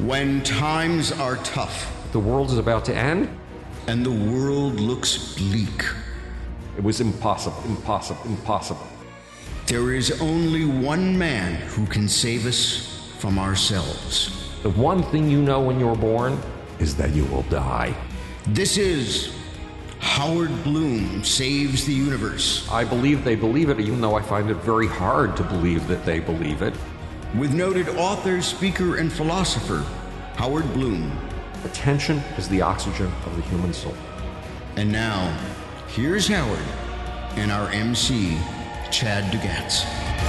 When times are tough The world is about to end? and the world looks bleak, It was impossible. there is only one man who can save us from ourselves. The one thing you know when you're born is that you will die. This is Howard Bloom Saves the Universe, I believe they believe it, even though I find it very hard to believe that they believe it. with noted author, speaker, and philosopher Howard Bloom. Attention is the oxygen of the human soul. And now, here's Howard and our MC, Chad Dugatz.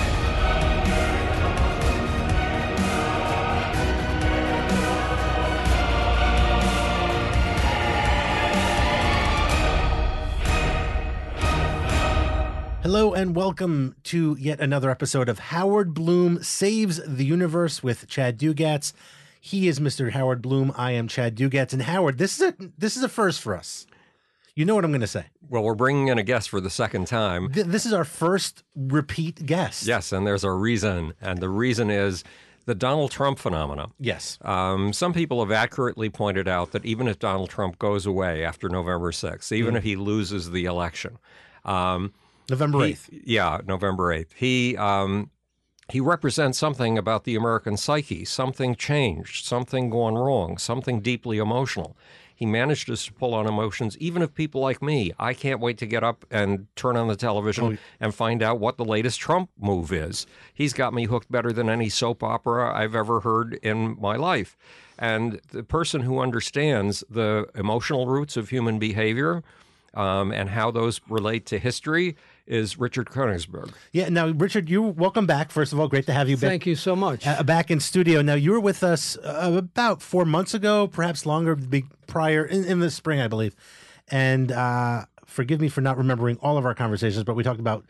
Hello and welcome to yet another episode of Howard Bloom Saves the Universe with Chad Dugatz. He is Mr. Howard Bloom. I am Chad Dugatz. And Howard, this is a first for us. You know what I'm going to say. Well, we're bringing in a guest for the second time. This is our first repeat guest. Yes, and there's a reason. And the reason is the Donald Trump phenomenon. Yes. Some people have accurately pointed out that even if Donald Trump goes away after November 6th, even if he loses the election, November 8th. November 8th. He represents something about the American psyche, something changed, something gone wrong, something deeply emotional. He manages to pull on emotions, even if people like me, I can't wait to get up and turn on the television and find out what the latest Trump move is. He's got me hooked better than any soap opera I've ever heard in my life. And the person who understands the emotional roots of human behavior and how those relate to history is Richard Koenigsberg. Yeah. Now, Richard, welcome back. First of all, great to have you back. Thank you so much. Back in studio. Now, you were with us about 4 months ago, perhaps longer, prior, in the spring, I believe. And forgive me for not remembering all of our conversations, but we talked about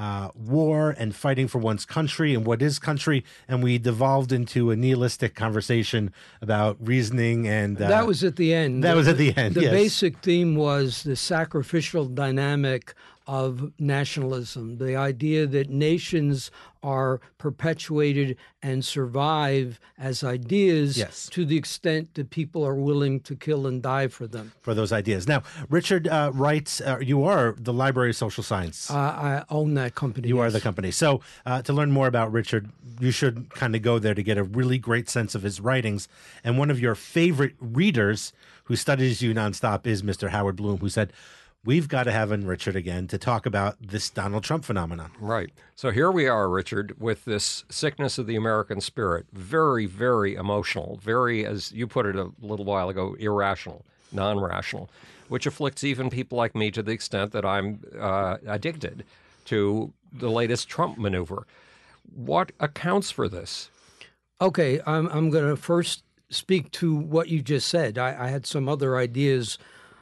war and fighting for one's country and what is country. And we devolved into a nihilistic conversation about reasoning. And that was at the end. That was at the end, The yes. basic theme was the sacrificial dynamic of nationalism, the idea that nations are perpetuated and survive as ideas Yes. to the extent that people are willing to kill and die for them. for those ideas. Now, Richard writes, you are the Library of Social Science. I own that company. You are yes. the company. So to learn more about Richard, you should kind of go there to get a really great sense of his writings. And one of your favorite readers who studies you nonstop is Mr. Howard Bloom, who said, we've got to have in Richard again to talk about this Donald Trump phenomenon. Right. So here we are, Richard, with this sickness of the American spirit. Very, very emotional. Very, as you put it a little while ago, irrational, non-rational, which afflicts even people like me to the extent that I'm addicted to the latest Trump maneuver. What accounts for this? Okay, I'm going to first speak to what you just said. I had some other ideas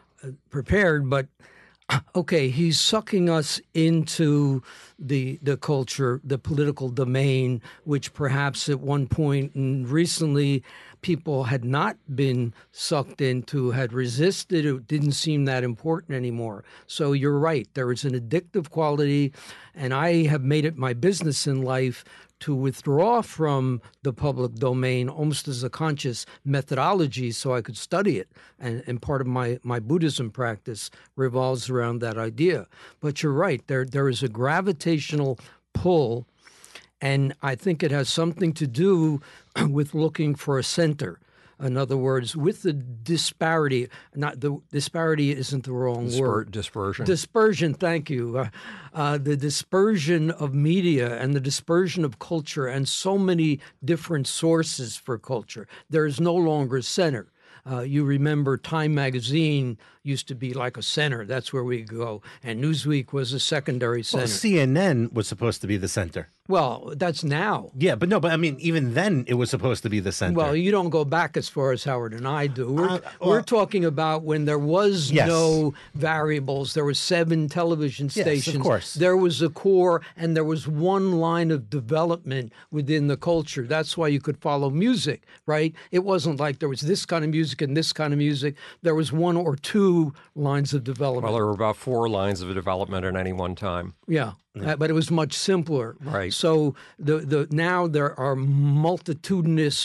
prepared, but okay, he's sucking us into the culture, the political domain, which perhaps at one point and recently people had not been sucked into, had resisted. It didn't seem that important anymore. So you're right. There is an addictive quality, and I have made it my business in life to withdraw from the public domain almost as a conscious methodology so I could study it. And part of my Buddhism practice revolves around that idea. But you're right, there is a gravitational pull, and I think it has something to do with looking for a center. In other words, with the disparity, not the disparity isn't the wrong word. Dispersion. Dispersion, thank you. The dispersion of media and the dispersion of culture and so many different sources for culture. There is no longer a center. You remember Time magazine used to be like a center. That's where we go. And Newsweek was a secondary center. Well, CNN was supposed to be the center. Well, that's now. Yeah, but I mean, even then it was supposed to be the center. Well, you don't go back as far as Howard and I do. We're talking about when there was Yes. no variables. There were 7 television stations. Of course. There was a core, and there was one line of development within the culture. That's why you could follow music, right? It wasn't like there was this kind of music and this kind of music. There was 1 or 2 lines of development. Well, there were about 4 lines of development at any one time. Yeah. But it was much simpler. Right. So now there are multitudinous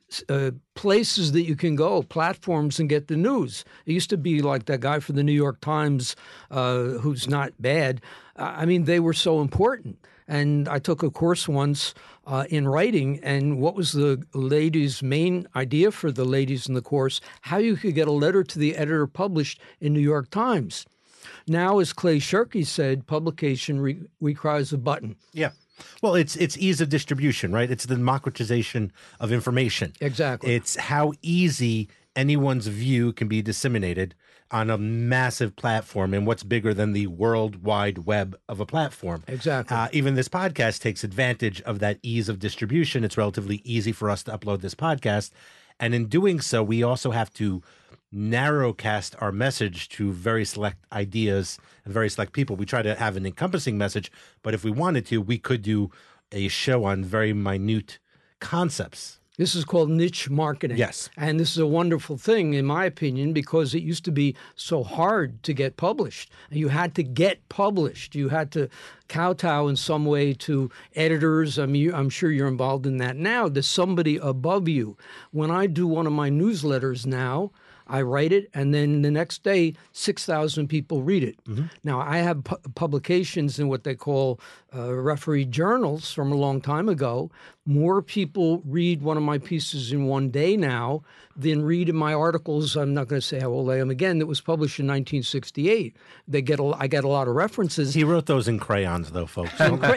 places that you can go, platforms, and get the news. It used to be like that guy for the New York Times, who's not bad. I mean, they were so important. And I took a course once in writing, and what was the ladies' main idea for the ladies in the course? How you could get a letter to the editor published in New York Times. Now, as Clay Shirky said, publication requires a button. Yeah. Well, it's ease of distribution, right? It's the democratization of information. Exactly. It's how easy anyone's view can be disseminated on a massive platform, and what's bigger than the world wide web of a platform. Exactly. Even this podcast takes advantage of that ease of distribution. It's relatively easy for us to upload this podcast. And in doing so, we also have to narrowcast our message to very select ideas and very select people. We try to have an encompassing message, but if we wanted to, we could do a show on very minute concepts. This is called niche marketing. Yes. And this is a wonderful thing, in my opinion, because it used to be so hard to get published. You had to get published. You had to kowtow in some way to editors. I mean, I'm sure you're involved in that now. There's somebody above you. When I do one of my newsletters now, I write it, and then the next day, 6,000 people read it. Mm-hmm. Now, I have publications in what they call referee journals from a long time ago. More people read one of my pieces in one day now than read in my articles. I'm not going to say how old I am again. That was published in 1968. I get a lot of references. He wrote those in crayons, though, folks.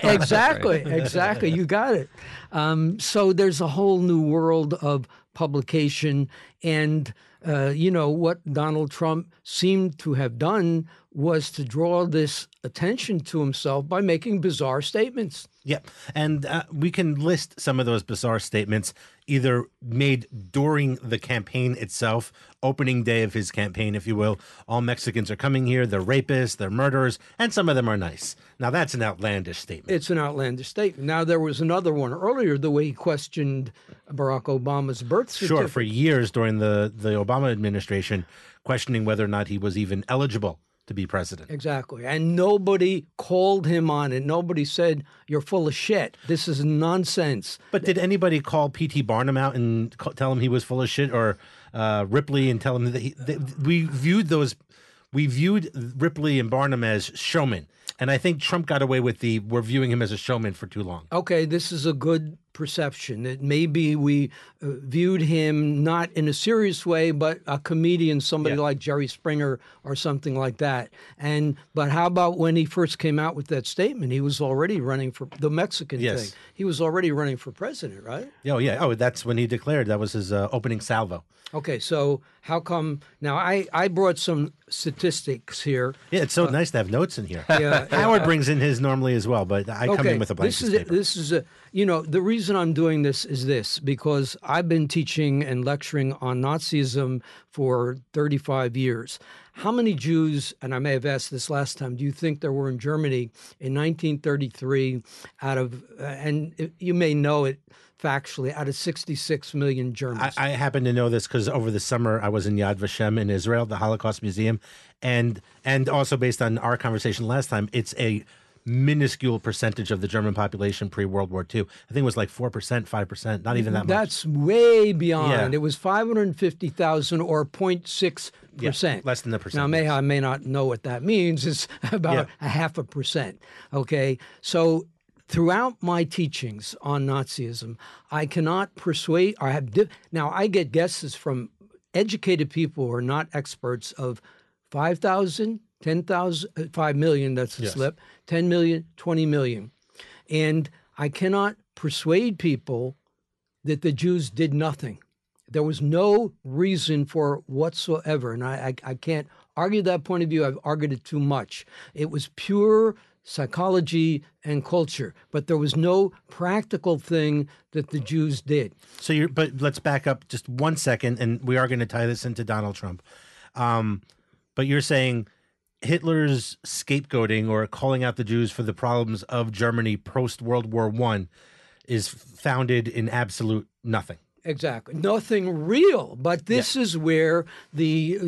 Exactly. You got it. So there's a whole new world of publication, and what Donald Trump seemed to have done was to draw this attention to himself by making bizarre statements. Yeah, and we can list some of those bizarre statements either made during the campaign itself, opening day of his campaign, if you will. All Mexicans are coming here, they're rapists, they're murderers, and some of them are nice. Now, that's an outlandish statement. It's an outlandish statement. Now, there was another one earlier, the way he questioned Barack Obama's birth certificate. Sure, for years during the Obama administration, questioning whether or not he was even eligible to be president. Exactly. And nobody called him on it. Nobody said, you're full of shit. This is nonsense. But did anybody call P.T. Barnum out and tell him he was full of shit, or Ripley and tell him that we viewed Ripley and Barnum as showmen. And I think Trump got away with we're viewing him as a showman for too long. Okay, this is a good perception. That maybe we viewed him not in a serious way, but a comedian, somebody like Jerry Springer or something like that. But how about when he first came out with that statement? He was already running for the Mexican thing. He was already running for president, right? Oh, yeah. Oh, that's when he declared. That was his opening salvo. Okay, so how come now? I brought some statistics here. Yeah, it's so nice to have notes in here. Yeah, Howard brings in his normally as well, but I come in with a blank paper. This is the reason I'm doing this is this, because I've been teaching and lecturing on Nazism for 35 years. How many Jews, and I may have asked this last time, do you think there were in Germany in 1933 and you may know it factually, out of 66 million Germans? I happen to know this because over the summer I was in Yad Vashem in Israel, the Holocaust Museum, and also based on our conversation last time, it's a minuscule percentage of the German population pre-World War II. I think it was like 4%, 5%, not even that much. That's way beyond. Yeah. It was 550,000 or 0.6%. Yeah, less than the percent. Now, I may not know what that means. It's about 0.5%. Okay, so throughout my teachings on Nazism, I cannot persuade, now I get guesses from educated people who are not experts of 5,000, 10,000, 5 million, that's a slip, 10 million, 20 million. And I cannot persuade people that the Jews did nothing. There was no reason for it whatsoever. And I can't argue that point of view. I've argued it too much. It was pure psychology and culture, but there was no practical thing that the Jews did. But let's back up just 1 second, and we are going to tie this into Donald Trump. But you're saying Hitler's scapegoating or calling out the Jews for the problems of Germany post-World War I is founded in absolute nothing. Exactly. Nothing real. But this is where the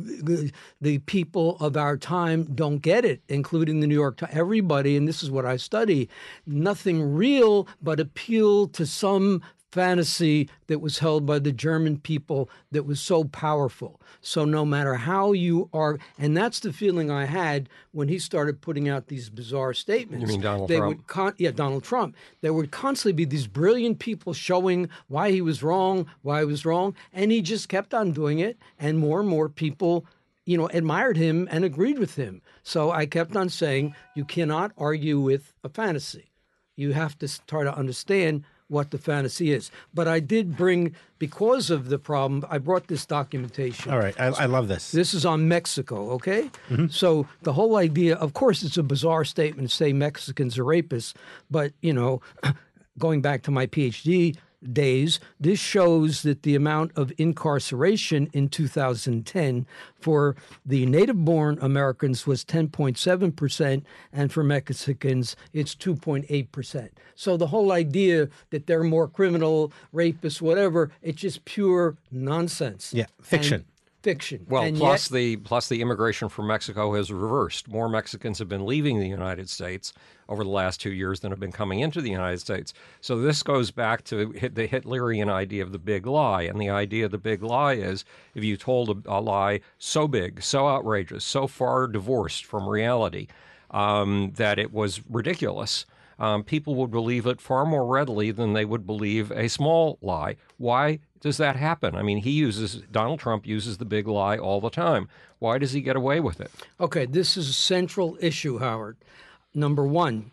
people of our time don't get it, including the New York Times. Everybody, and this is what I study, nothing real but appeal to some fantasy that was held by the German people that was so powerful. So no matter how you are, and that's the feeling I had when he started putting out these bizarre statements. You mean Donald they Trump? Would Donald Trump. There would constantly be these brilliant people showing why he was wrong, and he just kept on doing it, and more people admired him and agreed with him. So I kept on saying, you cannot argue with a fantasy. You have to try to understand what the fantasy is. But I did bring, because of the problem, I brought this documentation. All right. I love this. This is on Mexico, okay? So the whole idea, of course, it's a bizarre statement to say Mexicans are rapists, but, going back to my PhD days, this shows that the amount of incarceration in 2010 for the native-born Americans was 10.7%, and for Mexicans, it's 2.8%. So the whole idea that they're more criminal, rapists, whatever, it's just pure nonsense. Yeah, fiction. And fiction. Well, and plus the immigration from Mexico has reversed. More Mexicans have been leaving the United States over the last 2 years than have been coming into the United States. So this goes back to the Hitlerian idea of the big lie. And the idea of the big lie is if you told a lie so big, so outrageous, so far divorced from reality that it was ridiculous, people would believe it far more readily than they would believe a small lie. Why does that happen? I mean, Donald Trump uses the big lie all the time. Why does he get away with it? Okay, this is a central issue, Howard. Number one,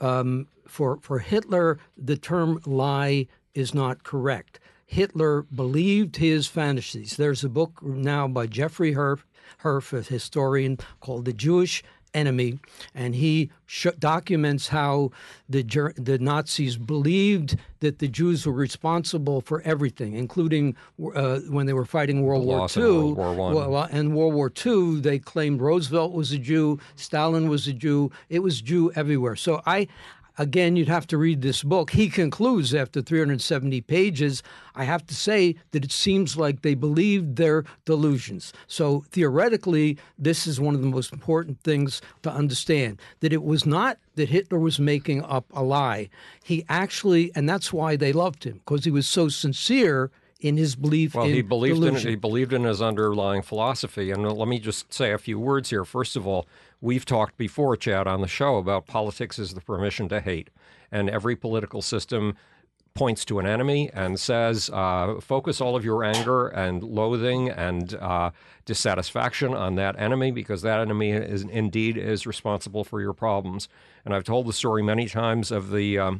for Hitler, the term lie is not correct. Hitler believed his fantasies. There's a book now by Jeffrey Herf, a historian, called The Jewish Enemy, and he documents how the Nazis believed that the Jews were responsible for everything, including when they were fighting World War II. And World War II, they claimed Roosevelt was a Jew, Stalin was a Jew. It was Jew everywhere. So again, you'd have to read this book. He concludes after 370 pages, I have to say that it seems like they believed their delusions. So theoretically, this is one of the most important things to understand, that it was not that Hitler was making up a lie. He actually, and that's why they loved him, because he was so sincere in his belief in delusion. He believed in his underlying philosophy. And let me just say a few words here. First of all, we've talked before, Chad, on the show about politics as the permission to hate. And every political system points to an enemy and says, focus all of your anger and loathing and dissatisfaction on that enemy, because that enemy is indeed responsible for your problems. And I've told the story many times of the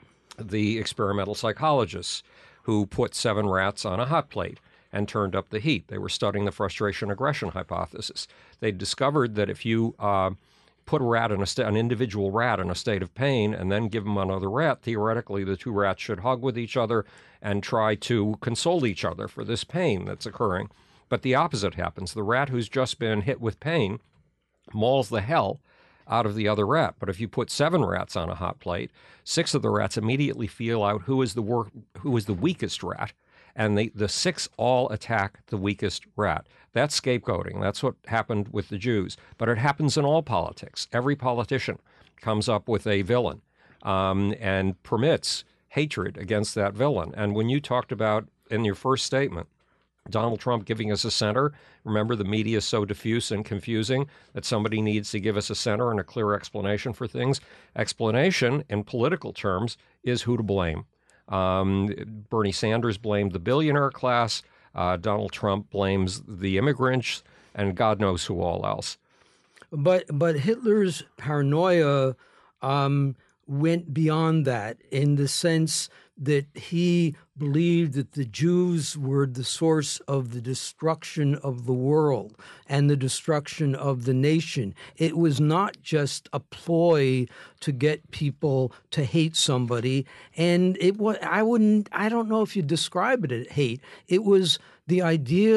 experimental psychologists who put 7 rats on a hot plate and turned up the heat. They were studying the frustration-aggression hypothesis. They discovered that if you put an individual rat in a state of pain and then give them another rat, theoretically the 2 rats should hug with each other and try to console each other for this pain that's occurring. But the opposite happens. The rat who's just been hit with pain mauls the hell out of the other rat. But if you put 7 rats on a hot plate, 6 of the rats immediately feel out who is the weakest rat, and the 6 all attack the weakest rat. That's scapegoating. That's what happened with the Jews. But it happens in all politics. Every politician comes up with a villain and permits hatred against that villain. And when you talked about, in your first statement, Donald Trump giving us a center. Remember, the media is so diffuse and confusing that somebody needs to give us a center and a clear explanation for things. Explanation, in political terms, is who to blame. Bernie Sanders blamed the billionaire class. Donald Trump blames the immigrants, and God knows who all else. But Hitler's paranoia went beyond that, in the sense that he believed that the Jews were the source of the destruction of the world and the destruction of the nation. It was not just a ploy to get people to hate somebody. And I don't know if you describe it as hate. It was the idea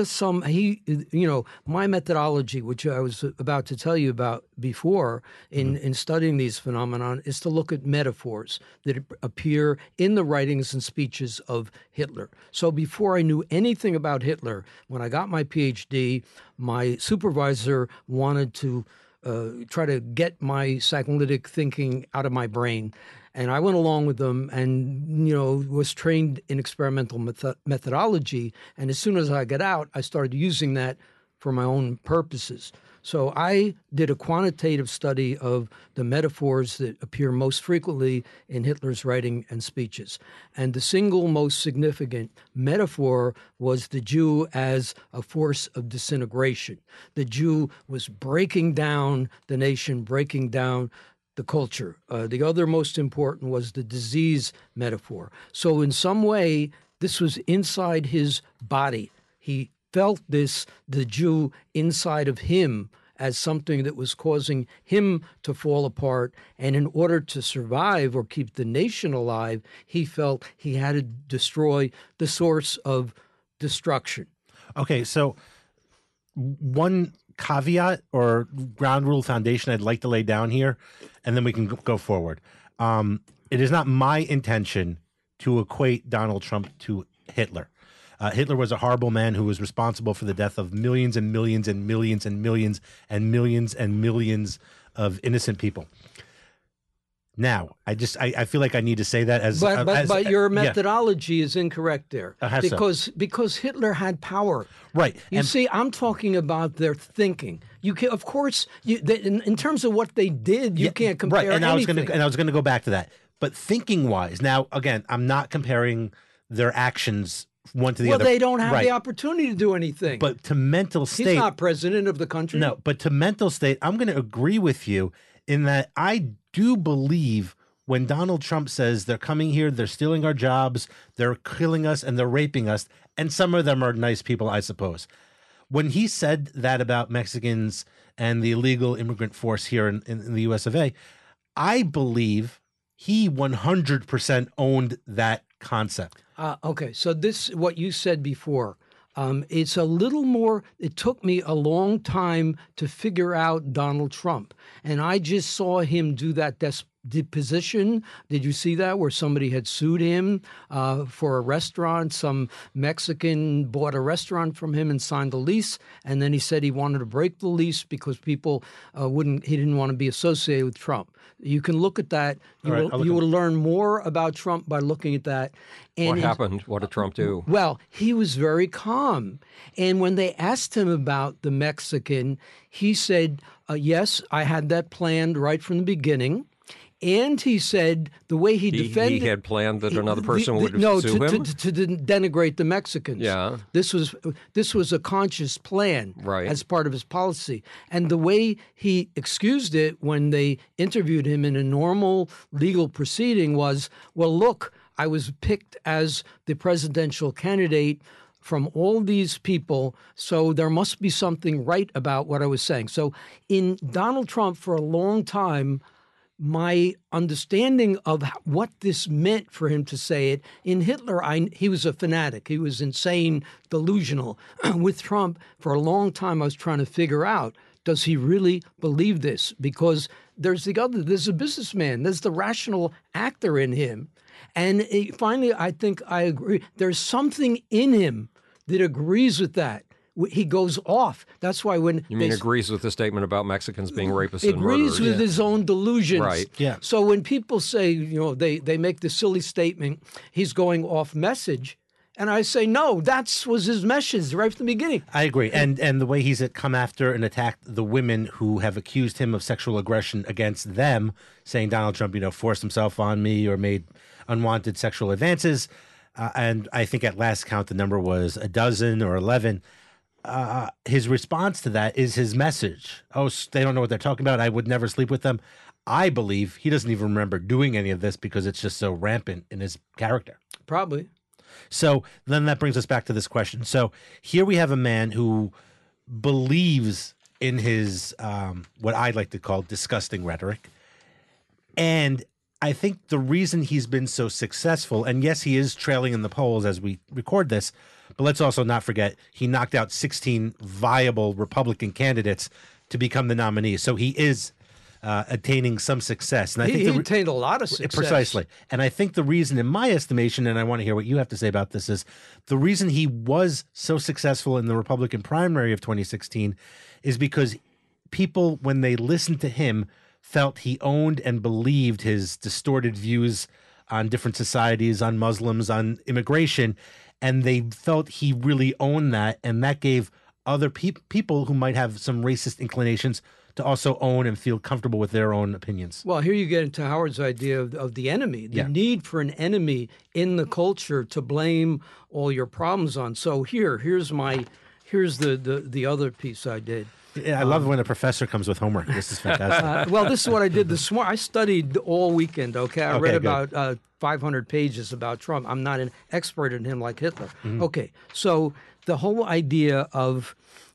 my methodology, which I was about to tell you about before in studying these phenomenon, is to look at metaphors that appear in the writings and speeches of Hitler. So before I knew anything about Hitler, when I got my PhD, my supervisor wanted to try to get my psychoanalytic thinking out of my brain. And I went along with them and, was trained in experimental methodology. And as soon as I got out, I started using that for my own purposes. So I did a quantitative study of the metaphors that appear most frequently in Hitler's writing and speeches. And the single most significant metaphor was the Jew as a force of disintegration. The Jew was breaking down the nation, breaking down the culture. The other most important was the disease metaphor. So in some way, this was inside his body. He felt this, the Jew inside of him, as something that was causing him to fall apart. And in order to survive or keep the nation alive, he felt he had to destroy the source of destruction. Okay, so one caveat or ground rule foundation I'd like to lay down here, and then we can go forward. It is not my intention to equate Donald Trump to Hitler. Hitler was a horrible man who was responsible for the death of millions and millions and millions and millions and millions and millions of innocent people. Now, I feel like I need to say that but your methodology is incorrect there because Hitler had power. Right. You see, I'm talking about their thinking. You can, of course, in terms of what they did, you can't compare. Right. And anything. I was going to go back to that. But thinking wise, now again, I'm not comparing their actions one to the other. Well, they don't have the opportunity to do anything. But to mental state, he's not president of the country. No, but to mental state, I'm going to agree with you in that I do believe when Donald Trump says they're coming here, they're stealing our jobs, they're killing us, and they're raping us, and some of them are nice people, I suppose. When he said that about Mexicans and the illegal immigrant force here in the US of A, I believe he 100% owned that concept. Okay, so this, what you said before, it's a little more, it took me a long time to figure out Donald Trump. And I just saw him do that deposition. Did you see that, where somebody had sued him for a restaurant? Some Mexican bought a restaurant from him and signed a lease. And then he said he wanted to break the lease because people he didn't want to be associated with Trump. You can look at that. You will learn more about Trump by looking at that. And what happened? What did Trump do? Well, he was very calm. And when they asked him about the Mexican, he said, yes, I had that planned right from the beginning. And he said the way he defended... He had planned that another person would sue him? To denigrate the Mexicans. Yeah. This was a conscious plan as part of his policy. And the way he excused it when they interviewed him in a normal legal proceeding was, well, look, I was picked as the presidential candidate from all these people, so there must be something right about what I was saying. So in Donald Trump, for a long time, my understanding of what this meant for him to say it. In Hitler, he was a fanatic. He was insane, delusional. With Trump, for a long time, I was trying to figure out, does he really believe this? Because there's a businessman. There's the rational actor in him. And finally, I think I agree. There's something in him that agrees with that. He goes off. That's why when agrees with the statement about Mexicans being rapists and murderers. Agrees with his own delusions. Right. Yeah. So when people say, they make the silly statement, he's going off message, and I say, no, that was his message right from the beginning. I agree. And the way he's come after and attacked the women who have accused him of sexual aggression against them, saying Donald Trump, forced himself on me or made unwanted sexual advances. And I think at last count, the number was a dozen or 11. His response to that is his message. Oh, they don't know what they're talking about. I would never sleep with them. I believe he doesn't even remember doing any of this because it's just so rampant in his character. Probably. So then that brings us back to this question. So here we have a man who believes in his, what I like to call disgusting rhetoric. And I think the reason he's been so successful, and yes, he is trailing in the polls as we record this, but let's also not forget he knocked out 16 viable Republican candidates to become the nominee. So he is attaining some success. And I think he attained a lot of success. Precisely. And I think the reason, in my estimation, and I want to hear what you have to say about this, is the reason he was so successful in the Republican primary of 2016 is because people, when they listened to him, felt he owned and believed his distorted views on different societies, on Muslims, on immigration, and they felt he really owned that, and that gave other people who might have some racist inclinations to also own and feel comfortable with their own opinions. Well, here you get into Howard's idea of the enemy, the need for an enemy in the culture to blame all your problems on. So here's the other piece I did. Yeah, I love when a professor comes with homework. This is fantastic. Well, this is what I did this morning. I studied all weekend, okay? I read about 500 pages about Trump. I'm not an expert in him like Hitler. Mm-hmm. Okay, so the whole idea of,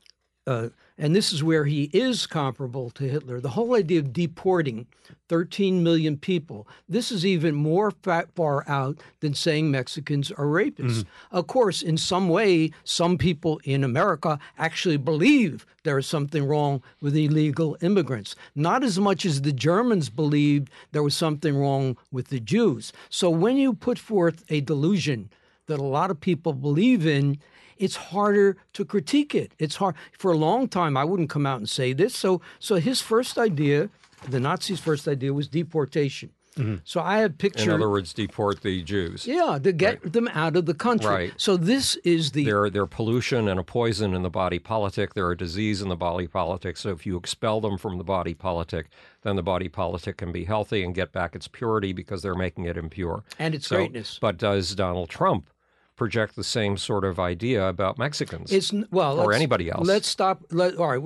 and this is where he is comparable to Hitler, the whole idea of deporting 13 million people, this is even more far out than saying Mexicans are rapists. Mm-hmm. Of course, in some way, some people in America actually believe there is something wrong with illegal immigrants. Not as much as the Germans believed there was something wrong with the Jews. So when you put forth a delusion that a lot of people believe in, it's harder to critique it. It's hard. For a long time, I wouldn't come out and say this. So his first idea, the Nazis' first idea, was deportation. Mm-hmm. So I have pictures. In other words, deport the Jews. Yeah, to get them out of the country. Right. So this is the... They're pollution and a poison in the body politic. They're a disease in the body politic. So if you expel them from the body politic, then the body politic can be healthy and get back its purity because they're making it impure. And its greatness. But does Donald Trump project the same sort of idea about Mexicans or anybody else? Let's stop. All right,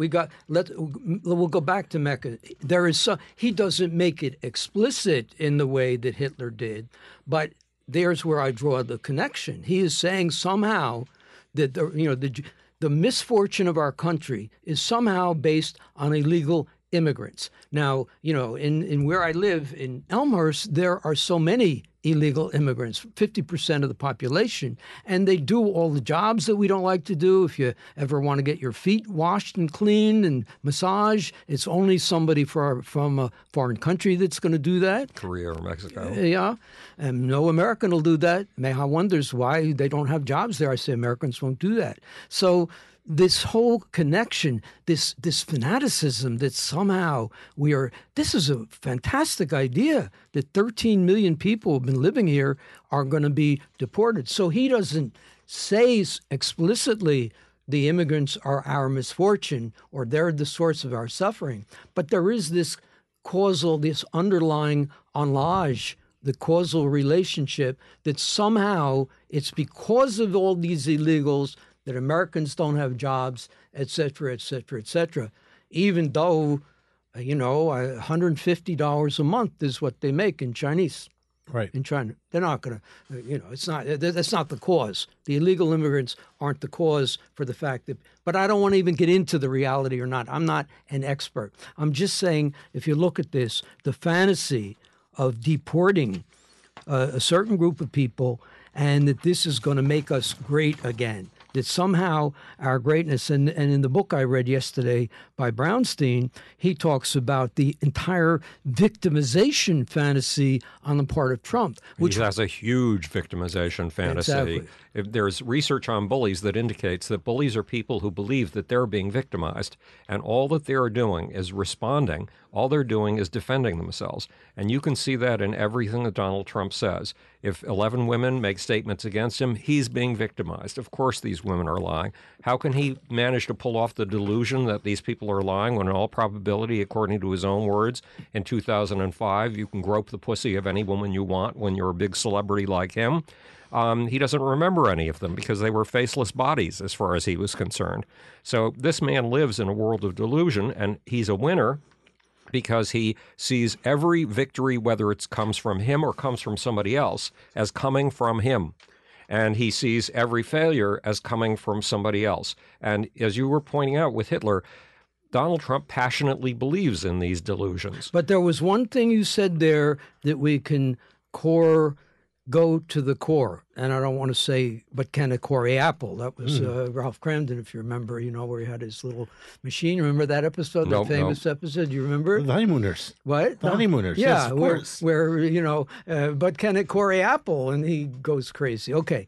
we'll go back to Mecca. He doesn't make it explicit in the way that Hitler did, but there's where I draw the connection. He is saying somehow that the misfortune of our country is somehow based on illegal immigrants. Now, in where I live in Elmhurst, there are so many illegal immigrants, 50% of the population, and they do all the jobs that we don't like to do. If you ever want to get your feet washed and cleaned and massaged, it's only somebody from a foreign country that's going to do that. Korea or Mexico. Yeah, and no American will do that. Meha wonders why they don't have jobs there. I say Americans won't do that. So this whole connection, this fanaticism that somehow this is a fantastic idea that 13 million people who have been living here are going to be deported. So he doesn't say explicitly the immigrants are our misfortune or they're the source of our suffering. But there is this underlying enlage, the causal relationship that somehow it's because of all these illegals that Americans don't have jobs, et cetera, et cetera, et cetera, even though, $150 a month is what they make in Chinese. Right. In China. They're not going to, that's not the cause. The illegal immigrants aren't the cause for the fact that, but I don't want to even get into the reality or not. I'm not an expert. I'm just saying, if you look at this, the fantasy of deporting a certain group of people and that this is going to make us great again. That somehow our greatness, and in the book I read yesterday by Brownstein, he talks about the entire victimization fantasy on the part of Trump. Which has a huge victimization fantasy. Exactly. There's research on bullies that indicates that bullies are people who believe that they're being victimized, and all that they're doing is responding. All they're doing is defending themselves. And you can see that in everything that Donald Trump says. If 11 women make statements against him, he's being victimized. Of course these women are lying. How can he manage to pull off the delusion that these people are lying when in all probability, according to his own words, in 2005, you can grope the pussy of any woman you want when you're a big celebrity like him? He doesn't remember any of them because they were faceless bodies as far as he was concerned. So this man lives in a world of delusion, and he's a winner because he sees every victory, whether it comes from him or comes from somebody else, as coming from him. And he sees every failure as coming from somebody else. And as you were pointing out with Hitler, Donald Trump passionately believes in these delusions. But there was one thing you said there that we can go to the core. And I don't want to say, but can a core apple? That was Ralph Cramden, if you remember, where he had his little machine. Remember that episode, that famous episode? Do you remember? The Honeymooners. What? The Honeymooners. Yeah, yes, of course. where but can it core apple? And he goes crazy. Okay.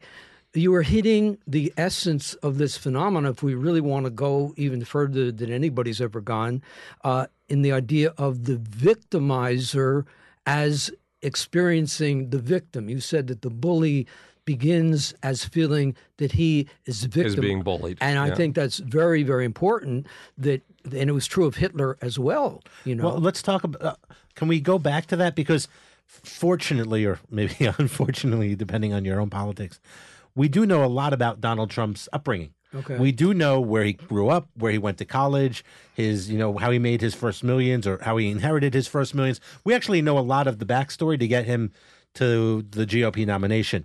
you are hitting the essence of this phenomenon, if we really want to go even further than anybody's ever gone, in the idea of the victimizer as experiencing the victim. You said that the bully begins as feeling that he is the victim. Is being bullied. And I think that's very, very important, and it was true of Hitler as well. Well, let's talk about, can we go back to that? Because fortunately, or maybe unfortunately, depending on your own politics, we do know a lot about Donald Trump's upbringing. Okay. We do know where he grew up, where he went to college, how he made his first millions, or how he inherited his first millions. We actually know a lot of the backstory to get him to the GOP nomination.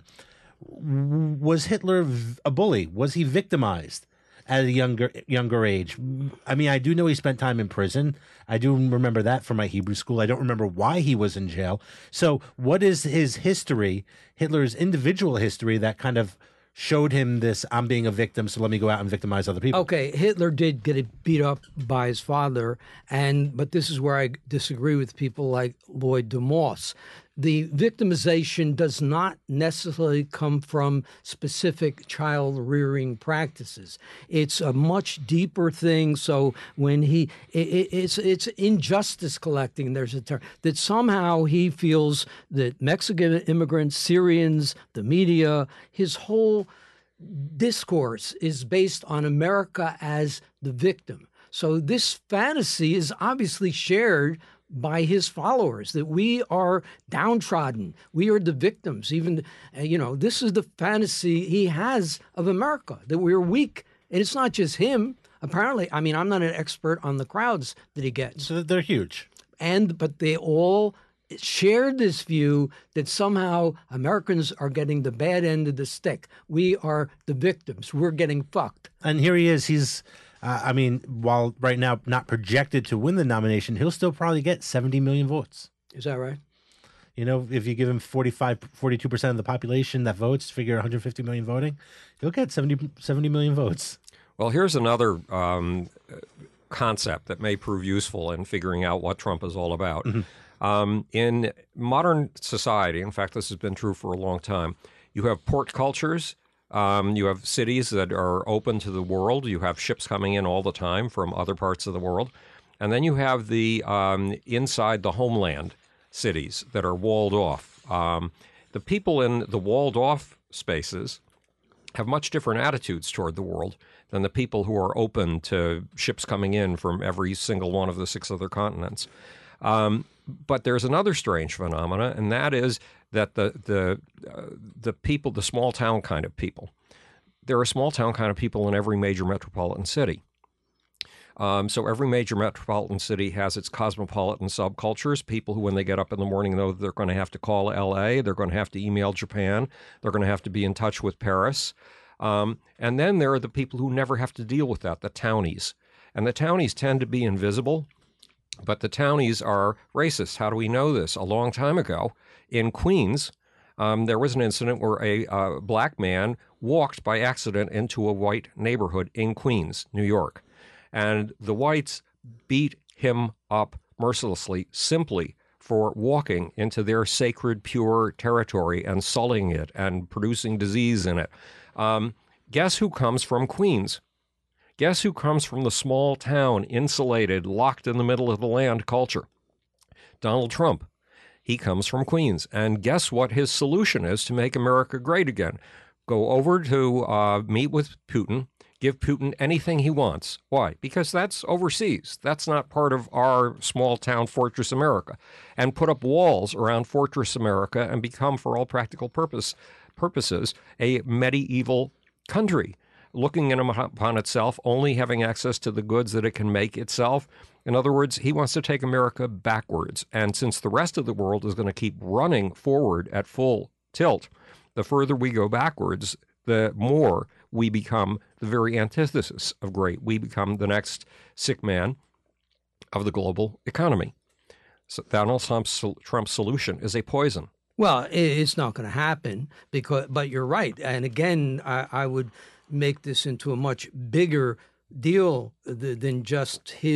Was Hitler a bully? Was he victimized at a younger age? I mean, I do know he spent time in prison. I do remember that from my Hebrew school. I don't remember why he was in jail. So what is his history, Hitler's individual history, that kind of showed him this, I'm being a victim, so let me go out and victimize other people? Okay, Hitler did get beat up by his father, but this is where I disagree with people like Lloyd DeMoss. The victimization does not necessarily come from specific child rearing practices. It's a much deeper thing. So when it's injustice collecting, there's a term, that somehow he feels that Mexican immigrants, Syrians, the media, his whole discourse is based on America as the victim. So this fantasy is obviously shared by his followers, that we are downtrodden, we are the victims. Even, this is the fantasy he has of America, that we're weak. And it's not just him. Apparently, I mean, I'm not an expert on the crowds that he gets. So they're huge. But they all shared this view that somehow Americans are getting the bad end of the stick. We are the victims. We're getting fucked. And here he is. He's while right now not projected to win the nomination, he'll still probably get 70 million votes. Is that right? If you give him 42% of the population that votes, figure 150 million voting, he'll get 70 million votes. Well, here's another concept that may prove useful in figuring out what Trump is all about. Mm-hmm. In modern society, in fact, this has been true for a long time, you have port cultures. You have cities that are open to the world. You have ships coming in all the time from other parts of the world. And then you have the inside the homeland cities that are walled off. The people in the walled off spaces have much different attitudes toward the world than the people who are open to ships coming in from every single one of the 6 other continents. But there's another strange phenomena, and that is that the people, the small town kind of people, there are small town kind of people in every major metropolitan city. So every major metropolitan city has its cosmopolitan subcultures, people who, when they get up in the morning, know that they're going to have to call L.A., they're going to have to email Japan, they're going to have to be in touch with Paris. And then there are the people who never have to deal with that, the townies. And the townies tend to be invisible, but the townies are racist. How do we know this? A long time ago in Queens, there was an incident where a black man walked by accident into a white neighborhood in Queens, New York. And the whites beat him up mercilessly simply for walking into their sacred, pure territory and sullying it and producing disease in it. Guess who comes from Queens? Guess who comes from the small town, insulated, locked in the middle of the land culture? Donald Trump. He comes from Queens. And guess what his solution is to make America great again? Go over to meet with Putin, give Putin anything he wants. Why? Because that's overseas. That's not part of our small town Fortress America. And put up walls around Fortress America and become, for all practical purposes, a medieval country, looking upon itself, only having access to the goods that it can make itself. In other words, he wants to take America backwards. And since the rest of the world is going to keep running forward at full tilt, the further we go backwards, the more we become the very antithesis of great. We become the next sick man of the global economy. So Donald Trump's solution is a poison. Well, it's not going to happen, but you're right. And again, I would make this into a much bigger deal than just his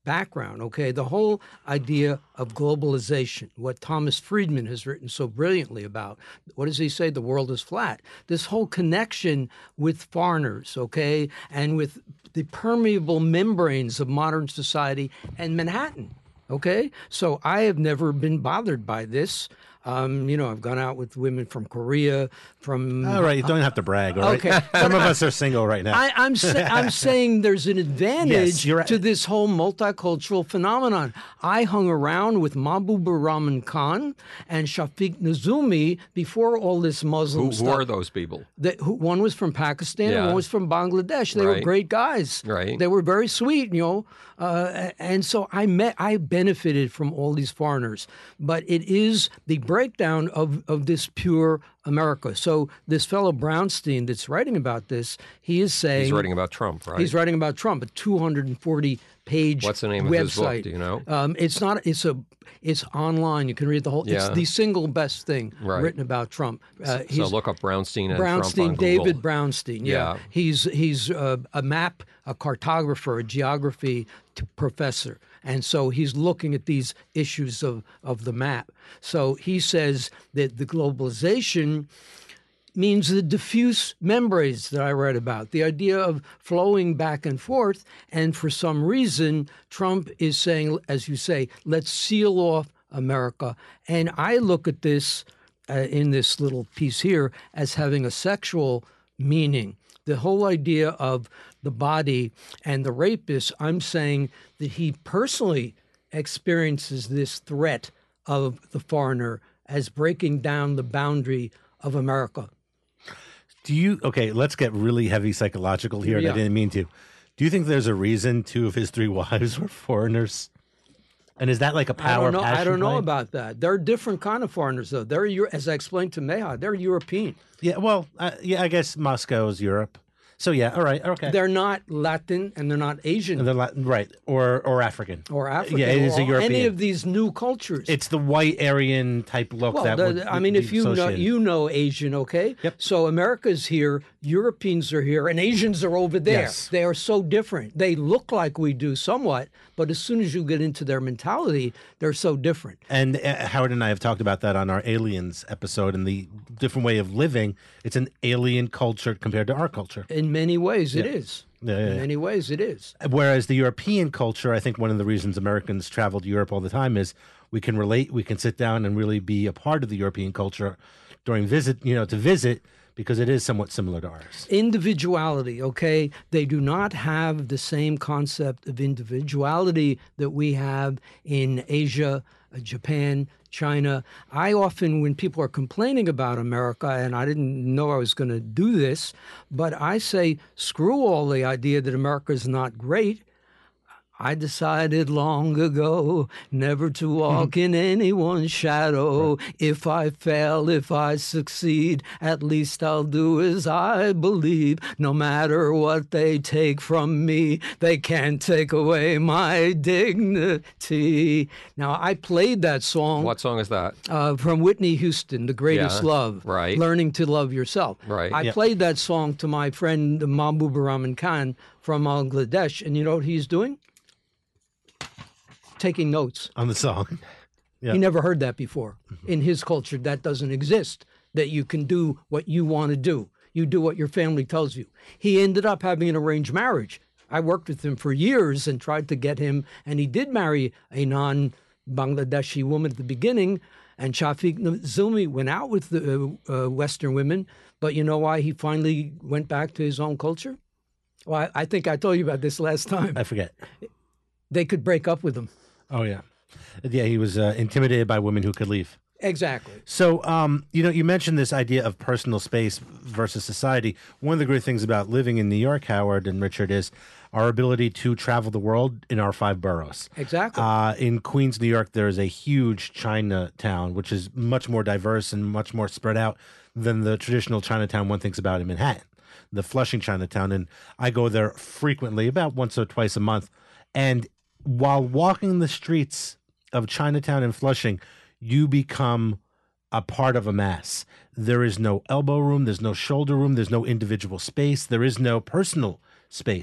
background, okay? The whole idea of globalization, what Thomas Friedman has written so brilliantly about. What does he say? The world is flat. This whole connection with foreigners, okay, and with the permeable membranes of modern society and Manhattan, okay? So I have never been bothered by this. I've gone out with women from Korea, from... All right, you don't have to brag, all right? Okay. Some of us are single right now. I'm saying there's an advantage Yes, to this whole multicultural phenomenon. I hung around with Mahbub Rahman Khan and Shafiq Nazumi before all this Muslim Who stuff. are those people? One was from Pakistan and Yeah. one was from Bangladesh. They were Right. great guys. Right. They were very sweet, and so I benefited from all these foreigners. But it is the breakdown of this pure America. So this fellow Brownstein that's writing about this, he is saying... He's writing about Trump, right? He's writing about Trump, a 240-page What's the name website. of his book? Do you know? It's online. You can read the whole. Yeah. It's the single best thing Right. written about Trump. So look up Brownstein and Brownstein, Trump on David Google. Brownstein. Yeah. He's a cartographer, a geography professor, and so he's looking at these issues of the map. So he says that the globalization means the diffuse membranes that I read about, the idea of flowing back and forth. And for some reason, Trump is saying, as you say, let's seal off America. And I look at this in this little piece here as having a sexual meaning. The whole idea of the body and the rapist, I'm saying that he personally experiences this threat of the foreigner as breaking down the boundary of America. Okay, let's get really heavy psychological here, and I Yeah. didn't mean to. Do you think there's a reason 2 of his 3 wives were foreigners? And is that like a power passion I don't know play? about that. They're different kind of foreigners, though. As I explained to Meha, they're European. Yeah, well, I guess Moscow is Europe. So yeah, all right, okay. They're not Latin and they're not Asian They're Latin, right, or African. or African. Yeah, it is or a European. Any of these new cultures. It's the white Aryan type look that would if be you know, associated. Asian, okay? Yep. So America's here, Europeans are here, and Asians are over there. Yes. They are so different. They look like we do somewhat, but as soon as you get into their mentality, they're so different. And Howard and I have talked about that on our aliens episode, and the different way of living. It's an alien culture compared to our culture. In many ways, it is. Yeah. In many ways, it is. Whereas the European culture, I think one of the reasons Americans travel to Europe all the time is we can relate, we can sit down and really be a part of the European culture during to visit, because it is somewhat similar to ours. Individuality, okay? They do not have the same concept of individuality that we have in Asia, Japan, China. I often, when people are complaining about America, and I didn't know I was going to do this, but I say, screw all the idea that America is not great. I decided long ago never to walk in anyone's shadow. If I fail, if I succeed, at least I'll do as I believe. No matter what they take from me, they can't take away my dignity. Now, I played that song. What song is that? From Whitney Houston, The Greatest Yeah, Love. right. Learning to Love Yourself. Right. I Yeah. played that song to my friend Mahbub Rahman Khan from Bangladesh, and you know what he's doing? Taking notes. On the song. Yeah. He never heard that before. In his culture, that doesn't exist, that you can do what you want to do. You do what your family tells you. He ended up having an arranged marriage. I worked with him for years and tried to get him, and he did marry a non-Bangladeshi woman at the beginning, and Shafiq Nazumi went out with the Western women, but you know why he finally went back to his own culture? Well, I think I told you about this last time. I forget. They could break up with him. Oh, yeah. Yeah, he was intimidated by women who could leave. Exactly. So, you mentioned this idea of personal space versus society. One of the great things about living in New York, Howard and Richard, is our ability to travel the world in our 5 boroughs. Exactly. In Queens, New York, there is a huge Chinatown, which is much more diverse and much more spread out than the traditional Chinatown one thinks about in Manhattan, the Flushing Chinatown. And I go there frequently, about once or twice a month. And while walking the streets of Chinatown and Flushing, you become a part of a mass. There is no elbow room, there's no shoulder room, there's no individual space, there is no personal space.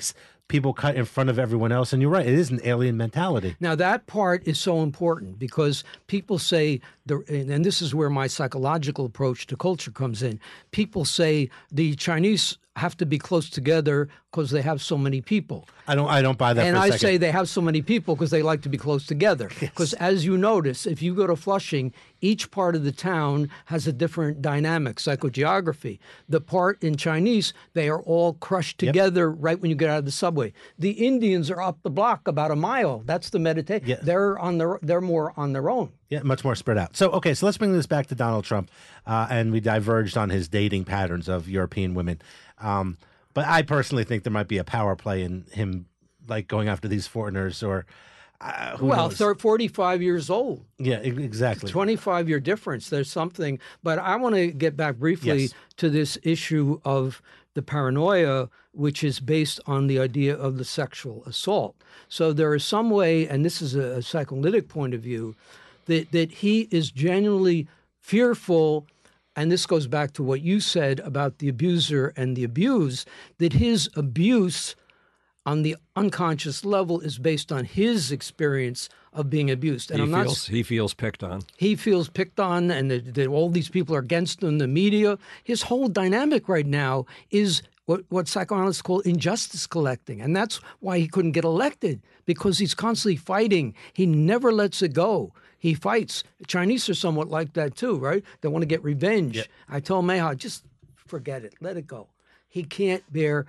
people cut in front of everyone else. And you're right, it is an alien mentality. Now, that part is so important because people say, and this is where my psychological approach to culture comes in. People say the Chinese have to be close together because they have so many people. I don't buy that. And for a I second. say they have so many people because they like to be close together. Because as you notice, if you go to Flushing, each part of the town has a different dynamic, psychogeography. The part in Chinese, they are all crushed together right when you get out of the subway. The Indians are up the block about a mile. That's the meditation. Yeah. They're more on their own. Yeah, much more spread out. So, okay, so let's bring this back to Donald Trump. And we diverged on his dating patterns of European women. But I personally think there might be a power play in him, like going after these foreigners or who knows? 45 years old. Yeah, exactly. 25-year difference. There's something. But I want to get back briefly to this issue of the paranoia, which is based on the idea of the sexual assault. So there is some way, and this is a psychoanalytic point of view, that he is genuinely fearful, and this goes back to what you said about the abuser and the abused, that his abuse on the unconscious level is based on his experience of being abused. And he feels picked on. He feels picked on, and that all these people are against him, the media. His whole dynamic right now is what psychoanalysts call injustice collecting. And that's why he couldn't get elected, because he's constantly fighting. He never lets it go. He fights. The Chinese are somewhat like that too, right? They want to get revenge. Yep. I told Mayhaw, just forget it. Let it go. He can't bear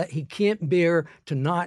to not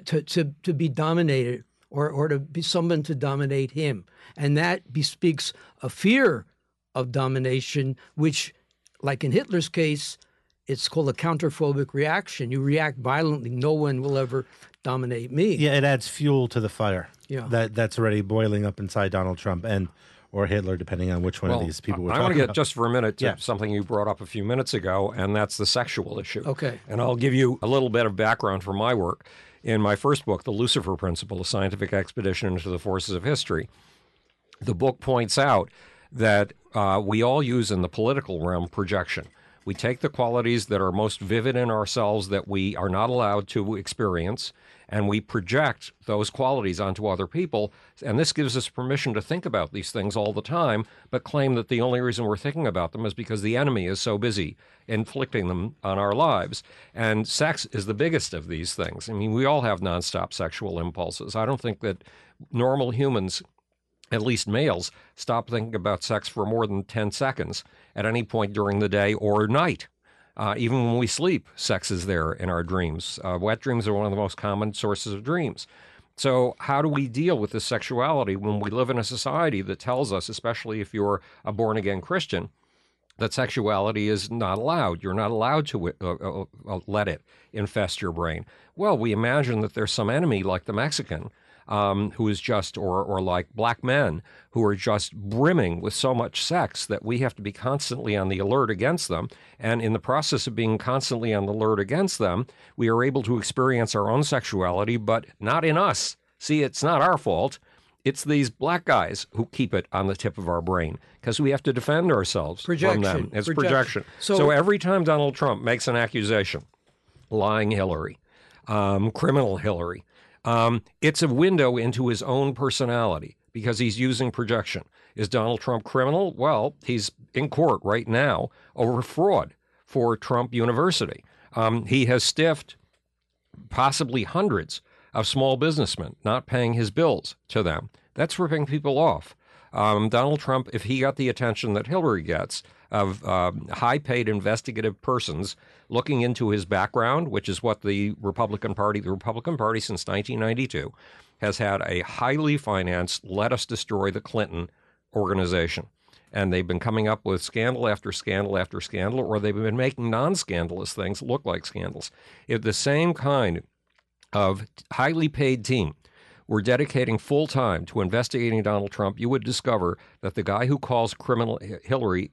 be dominated or to be someone to dominate him. And that bespeaks a fear of domination, which, like in Hitler's case, it's called a counterphobic reaction. You react violently. No one will ever dominate me. Yeah, it adds fuel to the fire. Yeah. That's already boiling up inside Donald Trump or Hitler, depending on which one of these people we're talking about. I want to get just for a minute to something you brought up a few minutes ago, and that's the sexual issue. Okay. And I'll give you a little bit of background from my work. In my first book, The Lucifer Principle, A Scientific Expedition into the Forces of History, the book points out that we all use in the political realm projection. We take the qualities that are most vivid in ourselves that we are not allowed to experience, and we project those qualities onto other people. And this gives us permission to think about these things all the time, but claim that the only reason we're thinking about them is because the enemy is so busy inflicting them on our lives. And sex is the biggest of these things. I mean, we all have nonstop sexual impulses. I don't think that normal humans, at least males, stop thinking about sex for more than 10 seconds at any point during the day or night. Even when we sleep, sex is there in our dreams. Wet dreams are one of the most common sources of dreams. So how do we deal with this sexuality when we live in a society that tells us, especially if you're a born-again Christian, that sexuality is not allowed? You're not allowed to let it infest your brain. Well, we imagine that there's some enemy like the Mexican who is just, or like black men who are just brimming with so much sex that we have to be constantly on the alert against them. And in the process of being constantly on the alert against them, we are able to experience our own sexuality, but not in us. See, it's not our fault. It's these black guys who keep it on the tip of our brain because we have to defend ourselves from them. It's projection. So every time Donald Trump makes an accusation, lying Hillary, criminal Hillary, it's a window into his own personality because he's using projection. Is Donald Trump criminal? Well, he's in court right now over fraud for Trump University. He has stiffed possibly hundreds of small businessmen, not paying his bills to them. That's ripping people off. Donald Trump, if he got the attention that Hillary gets of high-paid investigative persons looking into his background, which is what the Republican Party since 1992 has had a highly financed, let us destroy the Clinton organization. And they've been coming up with scandal after scandal after scandal, or they've been making non-scandalous things look like scandals. If the same kind of highly paid team were dedicating full time to investigating Donald Trump, you would discover that the guy who calls criminal Hillary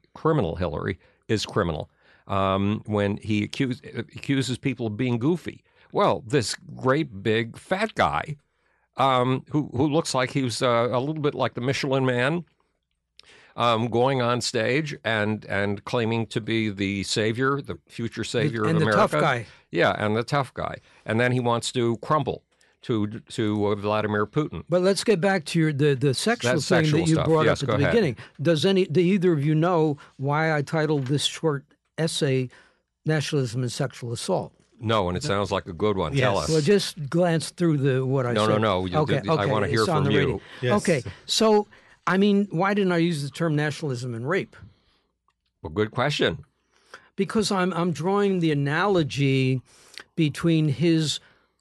is criminal when he accuses people of being goofy. Well, this great big fat guy who looks like he was a little bit like the Michelin Man, going on stage and claiming to be the savior, the future savior of America. And the tough guy. Yeah, and the tough guy. And then he wants to crumble to Vladimir Putin. But let's get back to the sexual That's thing sexual that you stuff. brought Yes, up go at the ahead. beginning. Do either of you know why I titled this short essay "Nationalism and Sexual Assault"? No, and it sounds like a good one. Tell Yes. us. Well, just glance through what I No, said. no. I want to hear it's on from the you. radio. Yes. Okay, so I mean, why didn't I use the term nationalism and rape? Well, good question. Because I'm drawing the analogy between his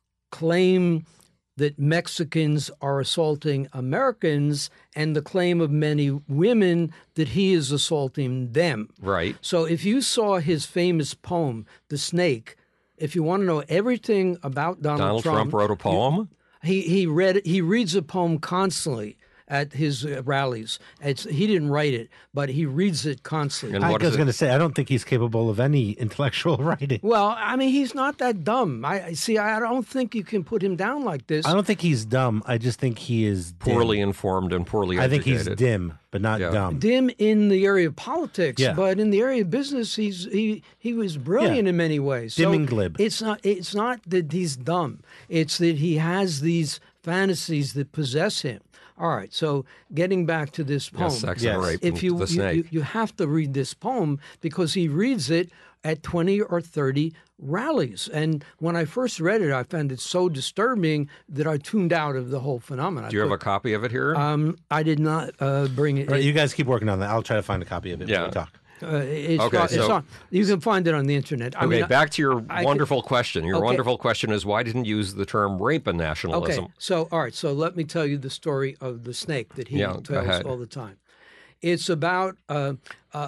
claim that Mexicans are assaulting Americans and the claim of many women that he is assaulting them. Right. So if you saw his famous poem, The Snake, if you want to know everything about Donald Trump wrote a poem? he reads a poem constantly at his rallies. He didn't write it, but he reads it constantly. And I what was is it? going to say, I don't think he's capable of any intellectual writing. Well, I mean, he's not that dumb. I don't think you can put him down like this. I don't think he's dumb. I just think he is dim. Poorly informed and poorly I think educated. he's dim, but not Yeah. dumb. Dim in the area of politics, Yeah. but in the area of business, he was brilliant Yeah. in many ways. Dim So and glib. It's not that he's dumb. It's that he has these fantasies that possess him. All right. So getting back to this poem, sex Yes. and rape if and you, the snake. you have to read this poem because he reads it at 20 or 30 rallies. And when I first read it, I found it so disturbing that I tuned out of the whole phenomenon. Do you have a copy of it here? I did not bring it. All right, you guys keep working on that. I'll try to find a copy of it Yeah. when we talk. It's Okay, it's so- on. You can find it on the internet. okay, back to your I could- wonderful question. Your Okay. wonderful question is why didn't you use the term rape in nationalism? Okay, so all right, so let me tell you the story of the snake that he Yeah, go tells ahead. all the time. It's about a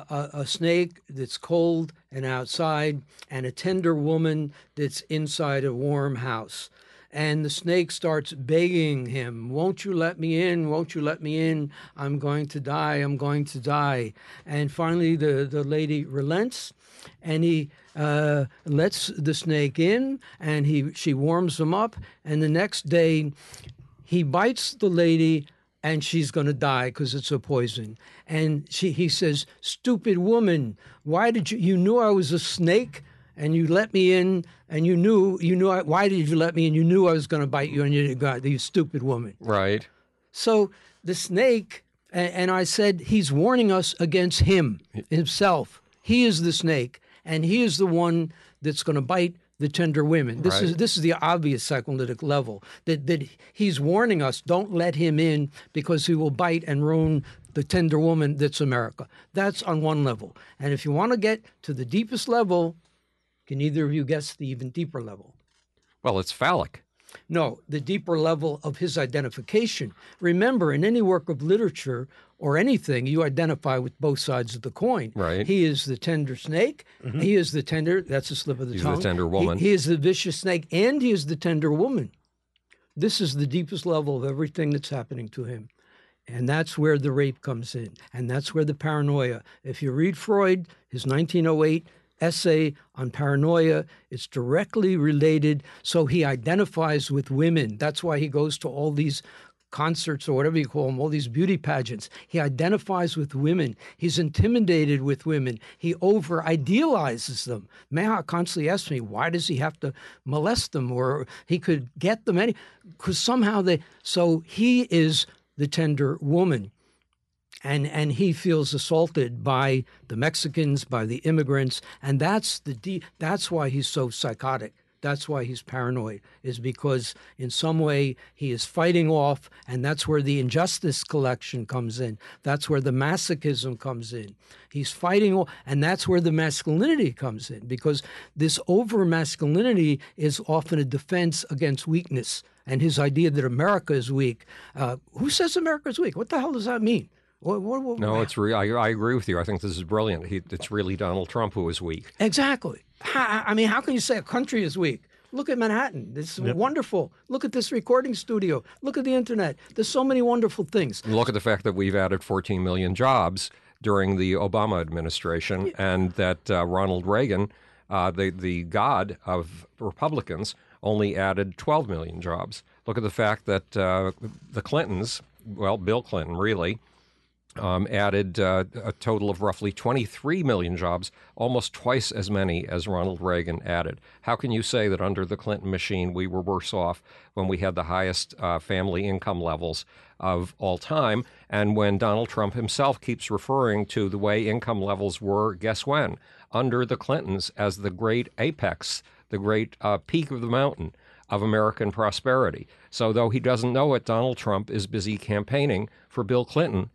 snake that's cold and outside, and a tender woman that's inside a warm house. And the snake starts begging him, "Won't you let me in? Won't you let me in? I'm going to die. I'm going to die." And finally, the lady relents, and he lets the snake in, and she warms him up. And the next day, he bites the lady, and she's going to die because it's a poison. And he says, "Stupid woman, why did you knew I was a snake? And you let me in, and you knew why did you let me in? You knew I was going to bite you, and you got you stupid woman." Right. So the snake, and I said, he's warning us against himself. He is the snake, and he is the one that's going to bite the tender women. This Right. is the obvious psychoanalytic level that he's warning us. Don't let him in because he will bite and ruin the tender woman that's America. That's on one level. And if you want to get to the deepest level, can either of you guess the even deeper level? Well, it's phallic. No, the deeper level of his identification. Remember, in any work of literature or anything, you identify with both sides of the coin. Right. He is the tender snake. He is the tender, that's a slip of the He's the tongue. tender woman. He is the vicious snake, and he is the tender woman. This is the deepest level of everything that's happening to him. And that's where the rape comes in. And that's where the paranoia. If you read Freud, his 1908 essay on paranoia, it's directly related. So he identifies with women. That's why he goes to all these concerts or whatever you call them, all these beauty pageants. He identifies with women. He's intimidated with women. He over idealizes them. Mayha constantly asks me, why does he have to molest them? Or he could get them because somehow so he is the tender woman. And he feels assaulted by the Mexicans, by the immigrants, and that's why he's so psychotic. That's why he's paranoid, is because in some way he is fighting off, and that's where the injustice collection comes in. That's where the masochism comes in. He's fighting off, and that's where the masculinity comes in, because this over-masculinity is often a defense against weakness, and his idea that America is weak. Who says America is weak? What the hell does that mean? No, it's I agree with you. I think this is brilliant. It's really Donald Trump who is weak. Exactly. I mean, how can you say a country is weak? Look at Manhattan. It's wonderful. Look at this recording studio. Look at the internet. There's so many wonderful things. And look at the fact that we've added 14 million jobs during the Obama administration, and that Ronald Reagan, the god of Republicans, only added 12 million jobs. Look at the fact that the Clintons, well, Bill Clinton really, added a total of roughly 23 million jobs, almost twice as many as Ronald Reagan added. How can you say that under the Clinton machine we were worse off when we had the highest family income levels of all time, and when Donald Trump himself keeps referring to the way income levels were, guess when? Under the Clintons as the great apex, the great peak of the mountain of American prosperity. So though he doesn't know it, Donald Trump is busy campaigning for Bill Clinton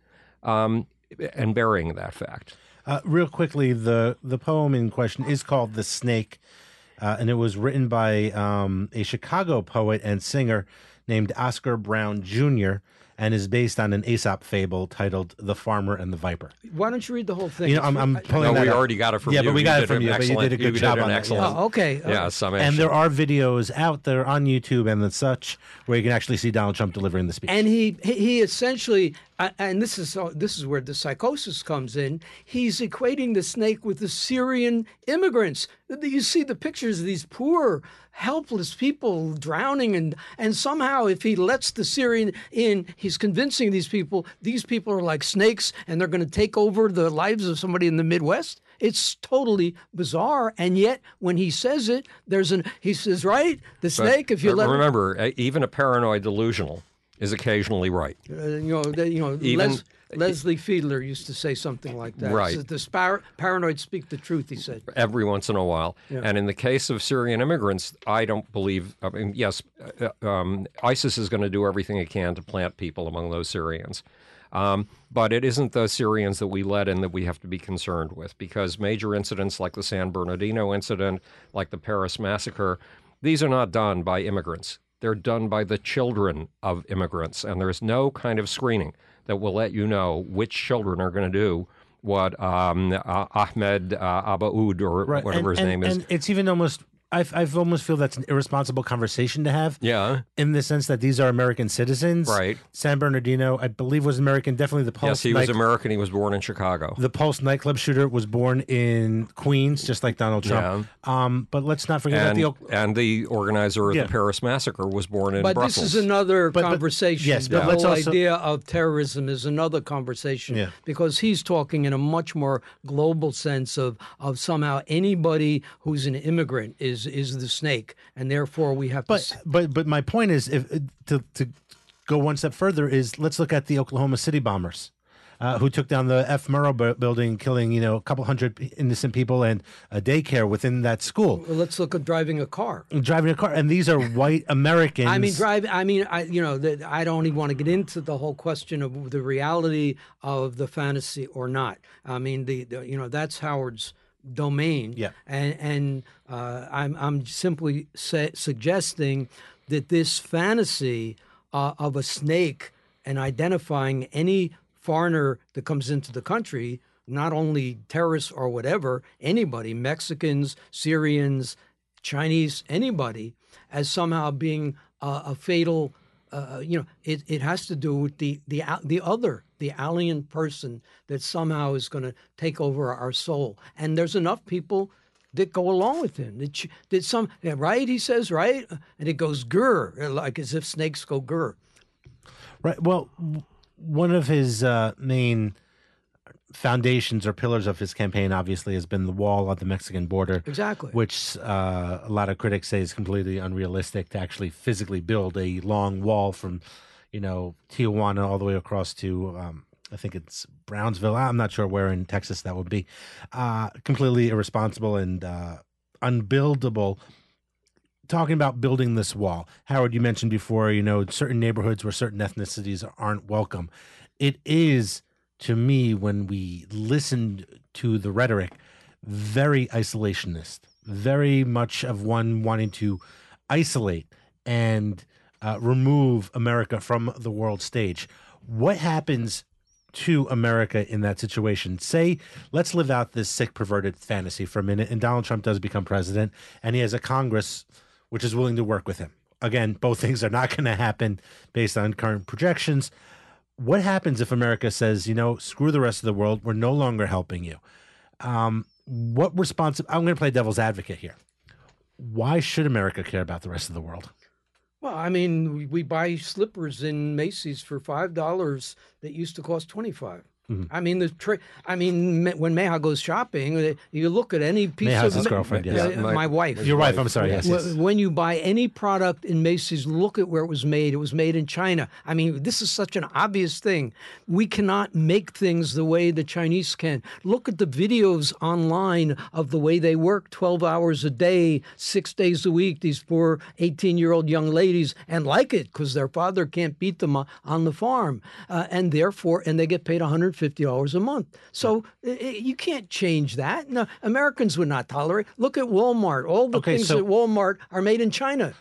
and burying that fact. Real quickly, the poem in question is called "The Snake," and it was written by a Chicago poet and singer named Oscar Brown Jr., and is based on an Aesop fable titled "The Farmer and the Viper." Why don't you read the whole thing? You know, I'm pulling No, that we up. already got it from yeah, you. but we You got did it from an you. But you excellent- did a good you job did an on that. excellent- Oh, okay. Yeah, summation. And there are videos out there on YouTube and such where you can actually see Donald Trump delivering the speech. And he essentially, and this is where the psychosis comes in. He's equating the snake with the Syrian immigrants. You see the pictures of these poor, helpless people drowning, and somehow if he lets the Syrian in, he's convincing these people are like snakes and they're going to take over the lives of somebody in the Midwest. It's totally bizarre, and yet when he says it, he says, right, the snake. If you let remember, even a paranoid delusional is occasionally right. Leslie Fiedler used to say something like that. Right. He says, the paranoid speak the truth, he said. Every once in a while. Yeah. And in the case of Syrian immigrants, I don't believe, yes, ISIS is going to do everything it can to plant people among those Syrians. But it isn't the Syrians that we let in that we have to be concerned with, because major incidents like the San Bernardino incident, like the Paris massacre, these are not done by immigrants. They're done by the children of immigrants, and there's no kind of screening that will let you know which children are going to do what Ahmed Abaoud or whatever his name is. And it's even almost, I've almost feel that's an irresponsible conversation to have. Yeah. In the sense that these are American citizens. Right. San Bernardino, I believe, was American. Definitely the Pulse. Yes, he was American. He was born in Chicago. The Pulse nightclub shooter was born in Queens, just like Donald Trump. Yeah. But let's not forget and the organizer of the Paris massacre was born in But Brussels. this is another conversation. yes, the but let's whole also- idea of terrorism is another conversation. Yeah. Because he's talking in a much more global sense of somehow anybody who's an immigrant is the snake, and therefore we have to. But my point is, to go one step further, is let's look at the Oklahoma City bombers. Who took down the F. Murrah building, killing a couple hundred innocent people and a daycare within that school. Well, let's look at driving a car. Driving a car, and these are white Americans. I don't even want to get into the whole question of the reality of the fantasy or not. I mean, that's Howard's domain. Yeah. And I'm simply suggesting that this fantasy of a snake and identifying any foreigner that comes into the country, not only terrorists or whatever, anybody, Mexicans, Syrians, Chinese, anybody, as somehow being a fatal, it has to do with the alien person that somehow is going to take over our soul. And there's enough people that go along with him. Right? He says, right? And it goes grr, like as if snakes go grr. Right. Well, one of his main foundations or pillars of his campaign, obviously, has been the wall at the Mexican border. Exactly. Which a lot of critics say is completely unrealistic to actually physically build a long wall from, Tijuana all the way across to, I think it's Brownsville. I'm not sure where in Texas that would be. Completely irresponsible and unbuildable. Talking about building this wall, Howard, you mentioned before, certain neighborhoods where certain ethnicities aren't welcome. It is, to me, when we listen to the rhetoric, very isolationist, very much of one wanting to isolate and remove America from the world stage. What happens to America in that situation? Say, let's live out this sick, perverted fantasy for a minute, and Donald Trump does become president, and he has a Congress which is willing to work with him. Again, both things are not going to happen based on current projections. What happens if America says, screw the rest of the world, we're no longer helping you? I'm going to play devil's advocate here. Why should America care about the rest of the world? Well, I mean, we buy slippers in Macy's for $5 that used to cost $25. I mean, when Meha goes shopping, you look at any piece Meha's of his girlfriend, yes. my wife. Your wife, I'm sorry, yes. When you buy any product in Macy's, look at where it was made. It was made in China. I mean, this is such an obvious thing. We cannot make things the way the Chinese can. Look at the videos online of the way they work 12 hours a day, 6 days a week, these poor 18-year-old young ladies, and like it because their father can't beat them on the farm. And they get paid $150 a month. So you can't change that. No, Americans would not tolerate. Look at Walmart. All the things at Walmart are made in China.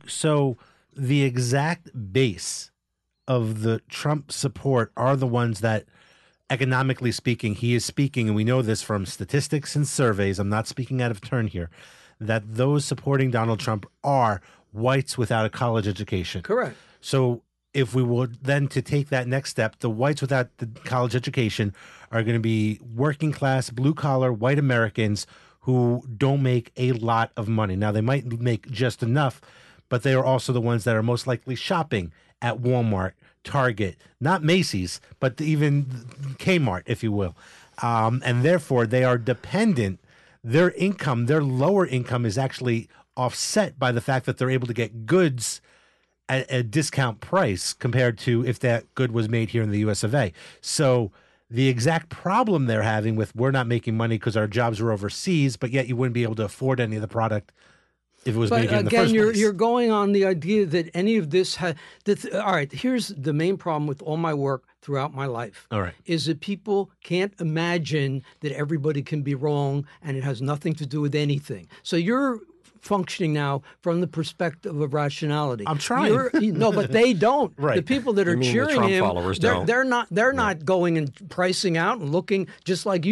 So the exact base of the Trump support are the ones that, economically speaking, he is speaking, and we know this from statistics and surveys, I'm not speaking out of turn here, that those supporting Donald Trump are whites without a college education. Correct. So if we would then to take that next step, the whites without the college education are going to be working class, blue collar, white Americans who don't make a lot of money. Now, they might make just enough, but they are also the ones that are most likely shopping at Walmart, Target, not Macy's, but even Kmart, if you will. And therefore, they are dependent. Their income, their lower income is actually offset by the fact that they're able to get goods at a discount price compared to if that good was made here in the US of A. So the exact problem they're having with we're not making money because our jobs are overseas, but yet you wouldn't be able to afford any of the product if it was made here in the first place. You're going on the idea that any of this all right, here's the main problem with all my work throughout my life. All right. Is that people can't imagine that everybody can be wrong and it has nothing to do with anything. So you're functioning now from the perspective of rationality. I'm trying. No, but they don't. Right. The people that are cheering Trump him, followers don't. they're not going and pricing out and looking just like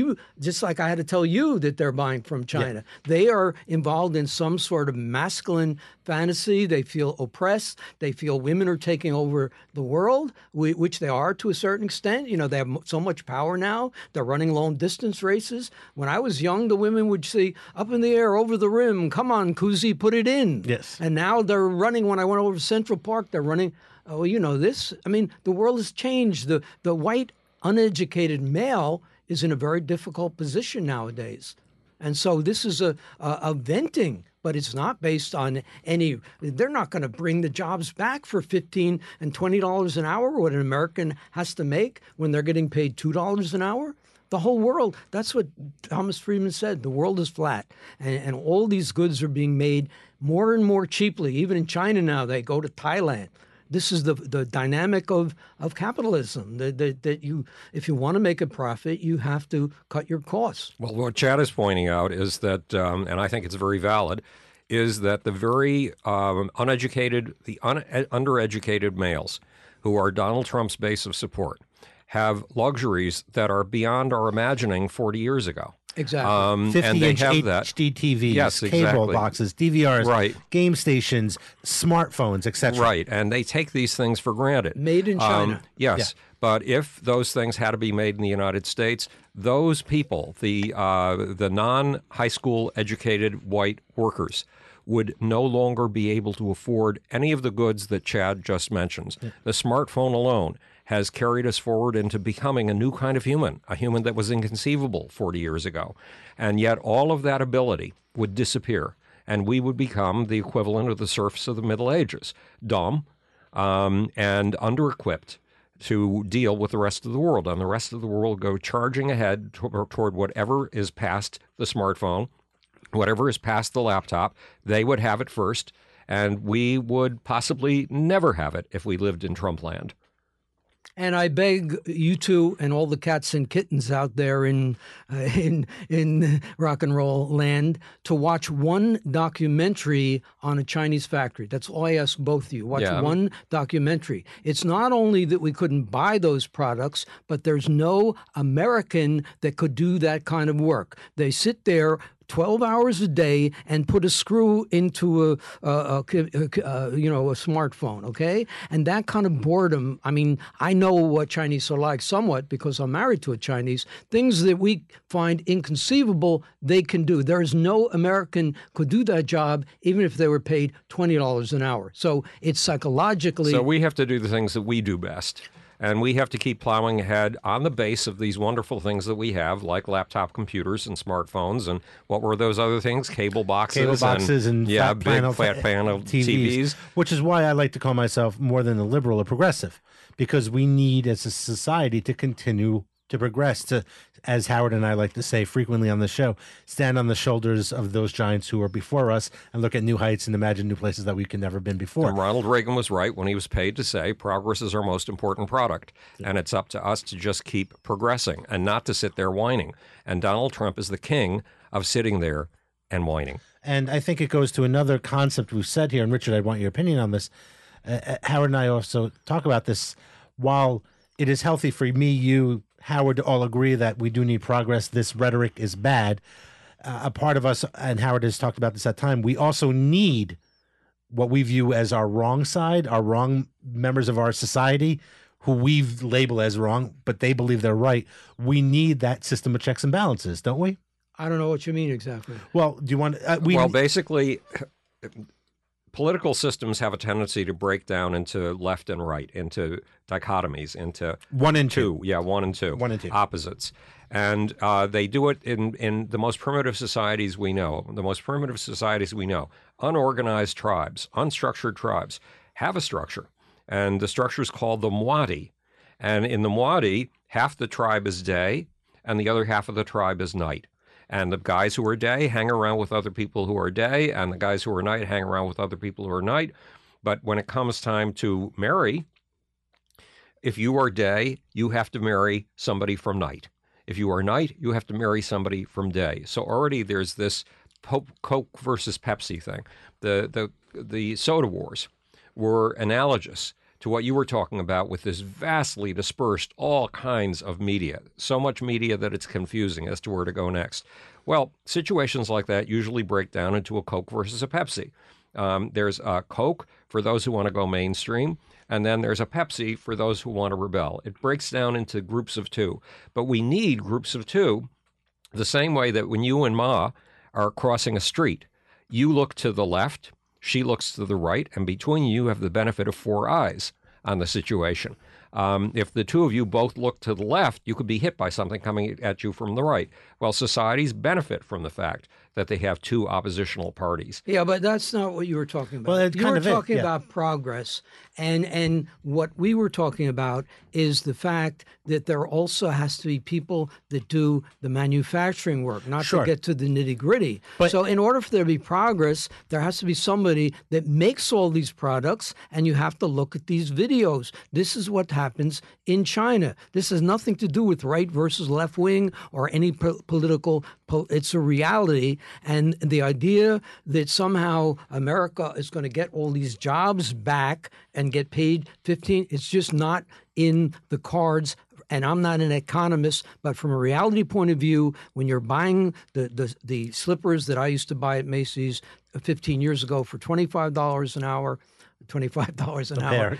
I had to tell you that they're buying from China. Yeah. They are involved in some sort of masculine fantasy. They feel oppressed. They feel women are taking over the world, which they are to a certain extent. You know, they have so much power now. They're running long distance races. When I was young, the women would say, up in the air, over the rim, come on, Kuzi, put it in. Yes. And now they're running. When I went over to Central Park, they're running. Oh, you know this. I mean, the world has changed. The white, uneducated male is in a very difficult position nowadays. And so this is a venting, but it's not based on any. They're not going to bring the jobs back for $15 and $20 an hour, what an American has to make when they're getting paid $2 an hour. The whole world, that's what Thomas Friedman said, the world is flat. And all these goods are being made more and more cheaply. Even in China now, they go to Thailand. This is the dynamic of capitalism, that you, if you want to make a profit, you have to cut your costs. Well, what Chad is pointing out is that, and I think it's very valid, is that the very undereducated males who are Donald Trump's base of support have luxuries that are beyond our imagining 40 years ago. Exactly. 50-inch HD TVs, yes, cable exactly. boxes, DVRs, right. Game stations, smartphones, etc. Right, and they take these things for granted. Made in China. Yes, Yeah. but if those things had to be made in the United States, those people, the non-high school educated white workers, would no longer be able to afford any of the goods that Chad just mentions. Yeah. The smartphone alone has carried us forward into becoming a new kind of human, a human that was inconceivable 40 years ago. And yet all of that ability would disappear, and we would become the equivalent of the serfs of the Middle Ages, dumb and under-equipped to deal with the rest of the world. And the rest of the world go charging ahead toward whatever is past the smartphone, whatever is past the laptop. They would have it first, and we would possibly never have it if we lived in Trump land. And I beg you two and all the cats and kittens out there in rock and roll land to watch one documentary on a Chinese factory. That's all I ask both of you. Watch one documentary. It's not only that we couldn't buy those products, but there's no American that could do that kind of work. They sit there 12 hours a day and put a screw into a smartphone, okay? And that kind of boredom, I mean, I know what Chinese are like somewhat because I'm married to a Chinese. Things that we find inconceivable, they can do. There is no American could do that job even if they were paid $20 an hour. So it's psychologically... So we have to do the things that we do best. And we have to keep plowing ahead on the base of these wonderful things that we have, like laptop computers and smartphones. And what were those other things? Cable boxes and yeah, flat flat panel TVs. Which is why I like to call myself more than a liberal, a progressive, because we need as a society to continue to progress, to, as Howard and I like to say frequently on the show, stand on the shoulders of those giants who are before us and look at new heights and imagine new places that we could never been before. And Ronald Reagan was right when he was paid to say progress is our most important product. Yeah. And it's up to us to just keep progressing and not to sit there whining. And Donald Trump is the king of sitting there and whining. And I think it goes to another concept we've said here, and Richard, I want your opinion on this. Howard and I also talk about this. While it is healthy for me, you, Howard, to all agree that we do need progress, this rhetoric is bad. A part of us, and Howard has talked about this at time, we also need what we view as our wrong side, our wrong members of our society, who we've labeled as wrong, but they believe they're right. We need that system of checks and balances, don't we? I don't know what you mean exactly. Well, do you want? Basically, political systems have a tendency to break down into left and right, into dichotomies, into one and two. Yeah, one and two. Opposites. And they do it in the most primitive societies we know. The most primitive societies we know, unorganized tribes, unstructured tribes, have a structure. And the structure is called the Mwadi. And in the Mwadi, half the tribe is day, and the other half of the tribe is night. And the guys who are day hang around with other people who are day, and the guys who are night hang around with other people who are night. But when it comes time to marry, if you are day, you have to marry somebody from night. If you are night, you have to marry somebody from day. So already there's this Coke versus Pepsi thing. The soda wars were analogous to what you were talking about with this vastly dispersed all kinds of media, so much media that it's confusing as to where to go next. Well, situations like that usually break down into a Coke versus a Pepsi. There's a Coke for those who want to go mainstream, and then there's a Pepsi for those who want to rebel. It breaks down into groups of two. But we need groups of two the same way that when you and Ma are crossing a street, you look to the left, she looks to the right, and between you have the benefit of four eyes on the situation. If the two of you both look to the left, you could be hit by something coming at you from the right. Well, societies benefit from the fact that they have two oppositional parties. Yeah, but that's not what you were talking about. Well, you were talking about progress, and what we were talking about is the fact that there also has to be people that do the manufacturing work, not to get to the nitty-gritty. So in order for there to be progress, there has to be somebody that makes all these products, and you have to look at these videos. This is what happens in China. This has nothing to do with right versus left wing or any political. It's a reality. And the idea that somehow America is going to get all these jobs back and get paid 15, it's just not in the cards. And I'm not an economist, but from a reality point of view, when you're buying the slippers that I used to buy at Macy's 15 years ago for $25 an hour, $25 an hour.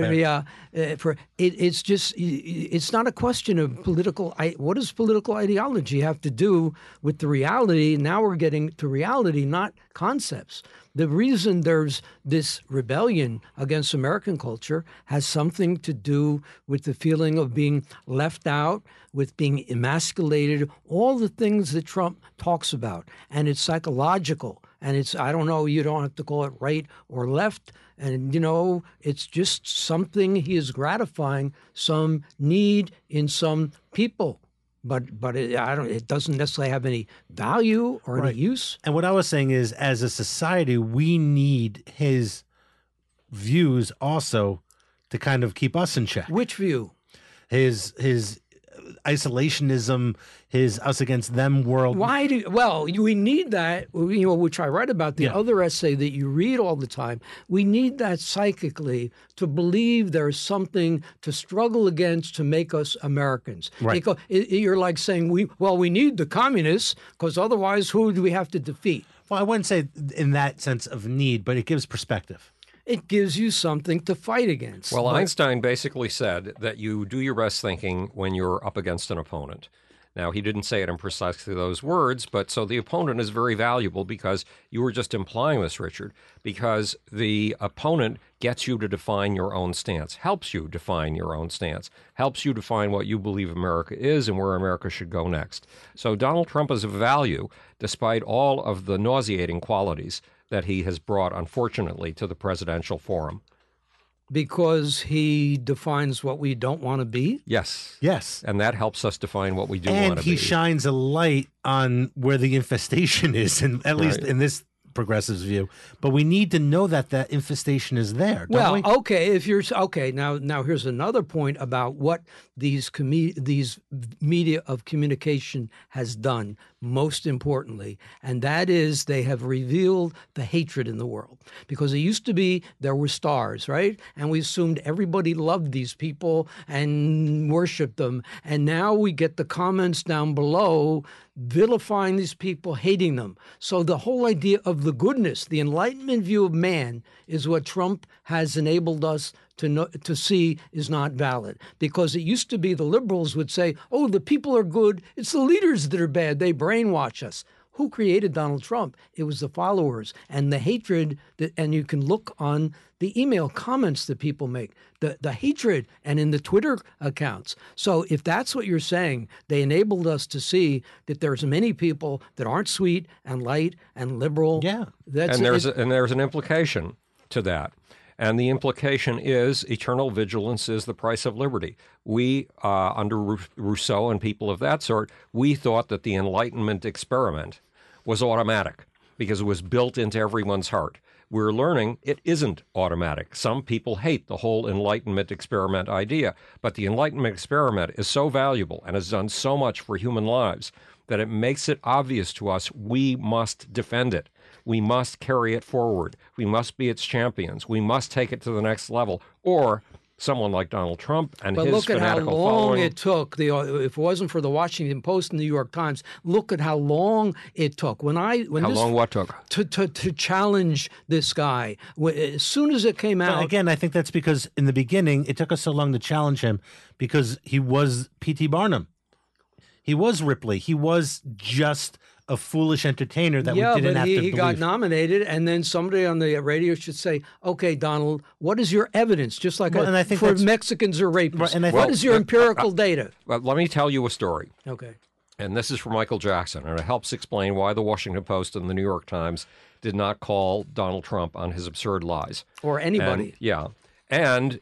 It's just, it's not a question of political. What does political ideology have to do with the reality? Now we're getting to reality, not concepts. The reason there's this rebellion against American culture has something to do with the feeling of being left out, with being emasculated, all the things that Trump talks about. And it's psychological. And it's, I don't know, you don't have to call it right or left. And, you know, it's just something he is gratifying, some need in some people. But it doesn't necessarily have any value or any use. And what I was saying is, as a society, we need his views also to kind of keep us in check. Which view? His isolationism, his us against them world. We need that, you know, which I write about, the other essay that you read all the time. We need that psychically to believe there's something to struggle against to make us Americans. Right. You're like saying, we need the communists because otherwise who do we have to defeat? Well, I wouldn't say in that sense of need, but it gives perspective. It gives you something to fight against. Well, Einstein basically said that you do your best thinking when you're up against an opponent. Now, he didn't say it in precisely those words, but so the opponent is very valuable because you were just implying this, Richard, because the opponent gets you to define your own stance, helps you define your own stance, helps you define what you believe America is and where America should go next. So Donald Trump is of value despite all of the nauseating qualities that he has brought, unfortunately, to the presidential forum. Because he defines what we don't want to be? Yes. Yes. And that helps us define what we do want to And be. he shines a light on where the infestation is, and at least in this progressive's view. But we need to know that that infestation is there, don't Well, we? okay, if you're okay, now here's another point about what these media of communication has done, most importantly, and that is they have revealed the hatred in the world. Because it used to be there were stars, right? And we assumed everybody loved these people and worshiped them. And now we get the comments down below vilifying these people, hating them. So the whole idea of the goodness, the Enlightenment view of man, is what Trump has enabled us to see is not valid. Because it used to be the liberals would say, oh, the people are good. It's the leaders that are bad. They brainwash us. Who created Donald Trump? It was the followers and the hatred and you can look on the email comments that people make, the hatred and in the Twitter accounts. So if that's what you're saying, they enabled us to see that there's many people that aren't sweet and light and liberal. Yeah. And there's an implication to that. And the implication is eternal vigilance is the price of liberty. We, under Rousseau and people of that sort, we thought that the Enlightenment experiment was automatic because it was built into everyone's heart. We're learning it isn't automatic. Some people hate the whole Enlightenment experiment idea, but the Enlightenment experiment is so valuable and has done so much for human lives that it makes it obvious to us we must defend it. We must carry it forward. We must be its champions. We must take it to the next level. Or someone like Donald Trump and his look at how fanatical long following. it took. If it wasn't for the Washington Post and the New York Times, look at how long it took. What took? To challenge this guy. As soon as it came out. But again, I think that's because in the beginning, it took us so long to challenge him because he was P.T. Barnum. He was Ripley. He was just a foolish entertainer that we didn't have to believe. He got nominated, and then somebody on the radio should say, okay, Donald, what is your evidence? Just like and I think for that's- Mexicans or rapists. Right, and I What think- is your empirical data? Well, let me tell you a story. Okay. And this is from Michael Jackson, and it helps explain why the Washington Post and the New York Times did not call Donald Trump on his absurd lies. Or anybody. And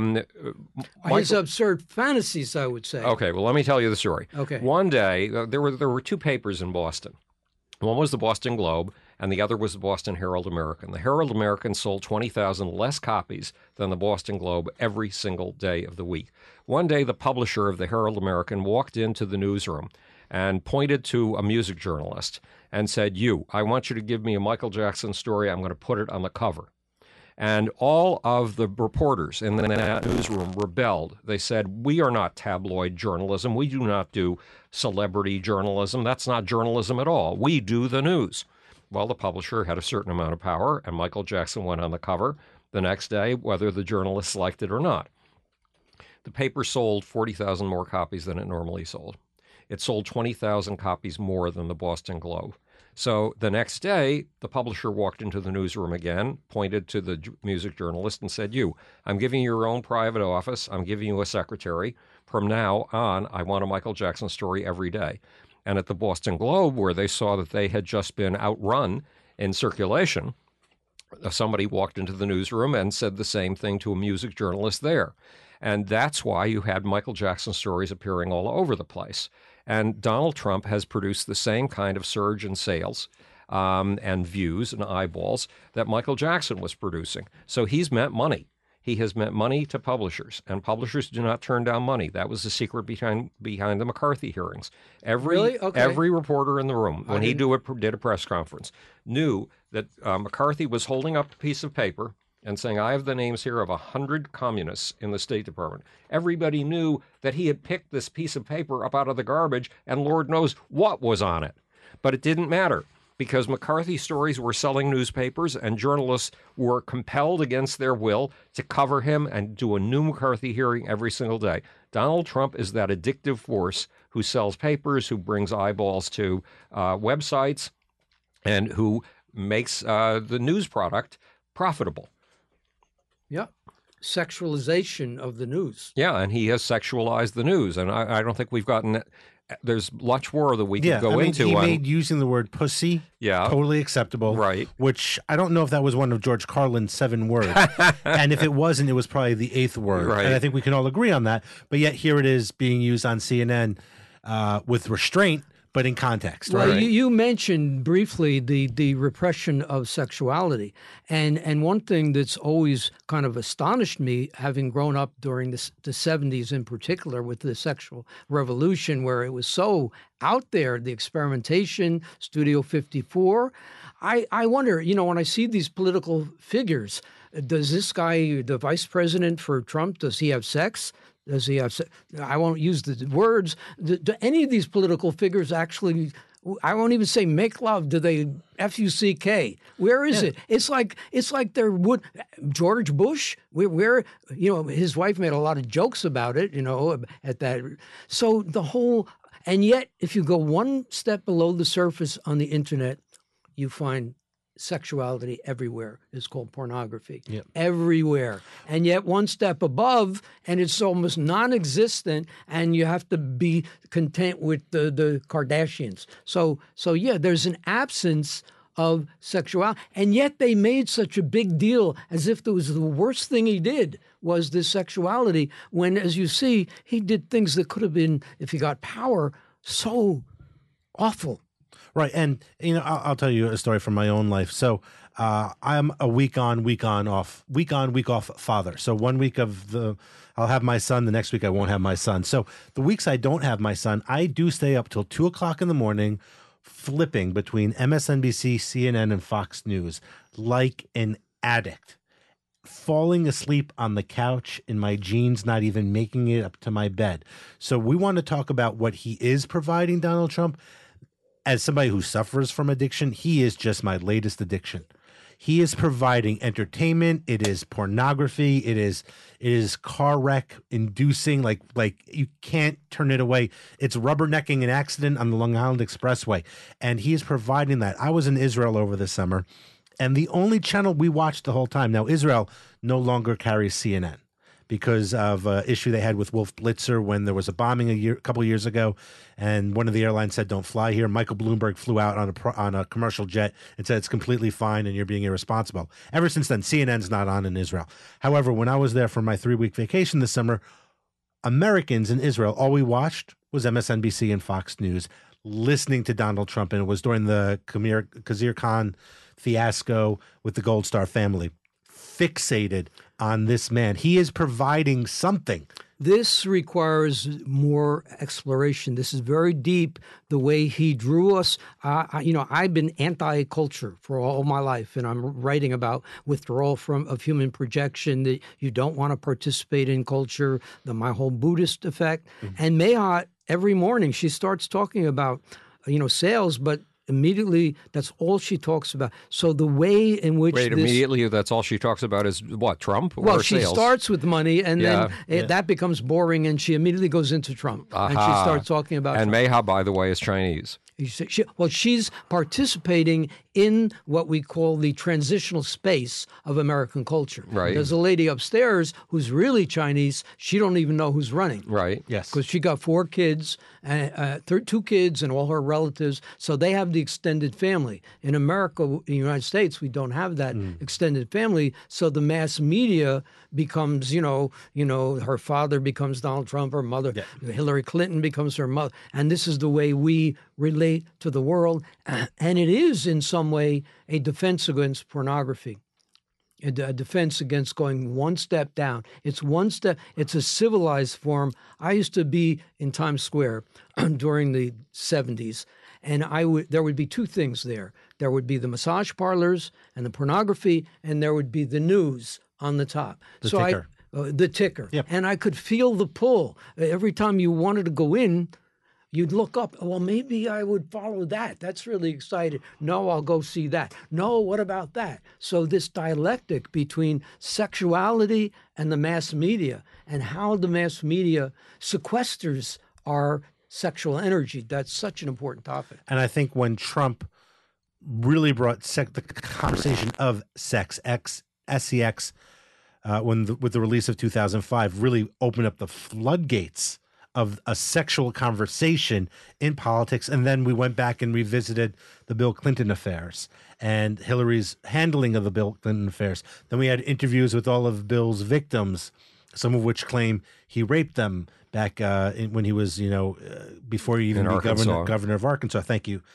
His absurd fantasies, I would say. okay, well, let me tell you the story. Okay. One day, there were two papers in Boston. One was the Boston Globe, and the other was the Boston Herald American. The Herald American sold 20,000 less copies than the Boston Globe every single day of the week. One day, the publisher of the Herald American walked into the newsroom and pointed to a music journalist and said, I want you to give me a Michael Jackson story. I'm going to put it on the cover. And all of the reporters in that newsroom rebelled. They said, we are not tabloid journalism. We do not do celebrity journalism. That's not journalism at all. We do the news. Well, the publisher had a certain amount of power, and Michael Jackson went on the cover the next day, whether the journalists liked it or not. The paper sold 40,000 more copies than it normally sold. It sold 20,000 copies more than the Boston Globe. So the next day, the publisher walked into the newsroom again, pointed to the music journalist and said, I'm giving you your own private office. I'm giving you a secretary. From now on, I want a Michael Jackson story every day. And at the Boston Globe, where they saw that they had just been outrun in circulation, somebody walked into the newsroom and said the same thing to a music journalist there. And that's why you had Michael Jackson stories appearing all over the place. And Donald Trump has produced the same kind of surge in sales and views and eyeballs that Michael Jackson was producing. So he's meant money. He has meant money to publishers, and publishers do not turn down money. That was the secret behind the McCarthy hearings. Really? Okay. Every reporter in the room, when he did a press conference, knew that McCarthy was holding up a piece of paper and saying, I have the names here of 100 communists in the State Department. Everybody knew that he had picked this piece of paper up out of the garbage, and Lord knows what was on it. But it didn't matter. because McCarthy stories were selling newspapers and journalists were compelled against their will to cover him and do a new McCarthy hearing every single day. Donald Trump is that addictive force who sells papers, who brings eyeballs to websites, and who makes the news product profitable. Yeah. Sexualization of the news. Yeah, and he has sexualized the news, and I don't think we've gotten. There's much more that we could go into. He made using the word pussy totally acceptable. Right. Which I don't know if that was one of George Carlin's 7 words. And if it wasn't, it was probably the 8th word. Right. And I think we can all agree on that. But yet here it is being used on CNN with restraint, but in context. Well, right? you mentioned briefly the repression of sexuality. And one thing that's always kind of astonished me, having grown up during the 70s in particular with the sexual revolution, where it was so out there, the experimentation, Studio 54, I wonder, when I see these political figures, does this guy, the vice president for Trump, does he have sex? Does he have? I won't use the words. Do any of these political figures actually? I won't even say make love. Do they F-U-C-K? Where is it? It's like they're George Bush. Where his wife made a lot of jokes about it. At that. So the whole, and yet if you go one step below the surface on the internet, you find sexuality everywhere. Is called pornography. Yep. Everywhere. And yet one step above, and it's almost non-existent, and you have to be content with the Kardashians. So yeah, there's an absence of sexuality, and yet they made such a big deal as if it was the worst thing he did was this sexuality, when, as you see, he did things that could have been, if he got power, so awful. Right. And, I'll tell you a story from my own life. So I'm a week on, week off father. So 1 week I'll have my son. The next week I won't have my son. So the weeks I don't have my son, I do stay up till 2 o'clock in the morning flipping between MSNBC, CNN, and Fox News like an addict. Falling asleep on the couch in my jeans, not even making it up to my bed. So we want to talk about what he is providing, Donald Trump. As somebody who suffers from addiction, he is just my latest addiction. He is providing entertainment. It is pornography. It is car wreck inducing. Like you can't turn it away. It's rubbernecking an accident on the Long Island Expressway, and he is providing that. I was in Israel over the summer, and the only channel we watched the whole time. Now Israel no longer carries CNN because of an issue they had with Wolf Blitzer when there was a bombing a couple of years ago, and one of the airlines said, "Don't fly here." Michael Bloomberg flew out on a commercial jet and said, "It's completely fine and you're being irresponsible." Ever since then, CNN's not on in Israel. However, when I was there for my 3-week vacation this summer, Americans in Israel, all we watched was MSNBC and Fox News, listening to Donald Trump, and it was during the Khizr Khan fiasco with the Gold Star family. Fixated on this man. He is providing something. This requires more exploration. This is very deep, the way he drew us. I've been anti-culture for all my life, and I'm writing about withdrawal of human projection, that you don't want to participate in culture, my whole Buddhist effect. Mm-hmm. And Meha, every morning, she starts talking about, sales, but immediately, that's all she talks about. So the way in which immediately, that's all she talks about is what, Trump or well, she sales? Starts with money, and then that becomes boring, and she immediately goes into Trump. And she starts talking about And Trump. Meha, by the way, is Chinese. She's participating in what we call the transitional space of American culture. Right. There's a lady upstairs who's really Chinese. She don't even know who's running. Right. Yes. Because she got 4 kids, 2 kids, and all her relatives. So they have the extended family. In America, in the United States, we don't have that extended family. So the mass media becomes, her father becomes Donald Trump, her mother, Hillary Clinton becomes her mother. And this is the way we relate to the world. And it is, in some way, a defense against pornography, a defense against going one step down. It's one step. It's a civilized form. I used to be in Times Square during the 70s, and there would be 2 things there. There would be the massage parlors and the pornography, and there would be the news on the top. The ticker. The ticker. Yep. And I could feel the pull. Every time you wanted to go in, you'd look up, well, maybe I would follow that. That's really exciting. No, I'll go see that. No, what about that? So this dialectic between sexuality and the mass media and how the mass media sequesters our sexual energy, that's such an important topic. And I think when Trump really brought the conversation of sex, SEX, with the release of 2005, really opened up the floodgates of a sexual conversation in politics. And then we went back and revisited the Bill Clinton affairs and Hillary's handling of the Bill Clinton affairs. Then we had interviews with all of Bill's victims, some of which claim he raped them back when he was, before he even became governor of Arkansas. Thank you.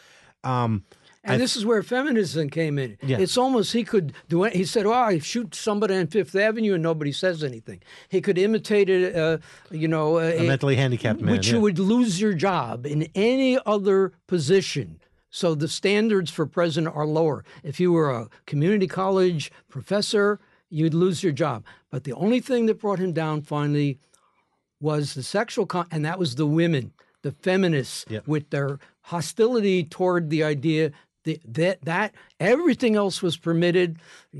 And this is where feminism came in. Yeah. It's almost he could do it. He said, "Oh, I shoot somebody on Fifth Avenue and nobody says anything." He could imitate a mentally handicapped man, which you would lose your job in any other position. So the standards for president are lower. If you were a community college professor, you'd lose your job. But the only thing that brought him down finally was the sexual, and that was the women, the feminists, with their hostility toward the idea that everything else was permitted,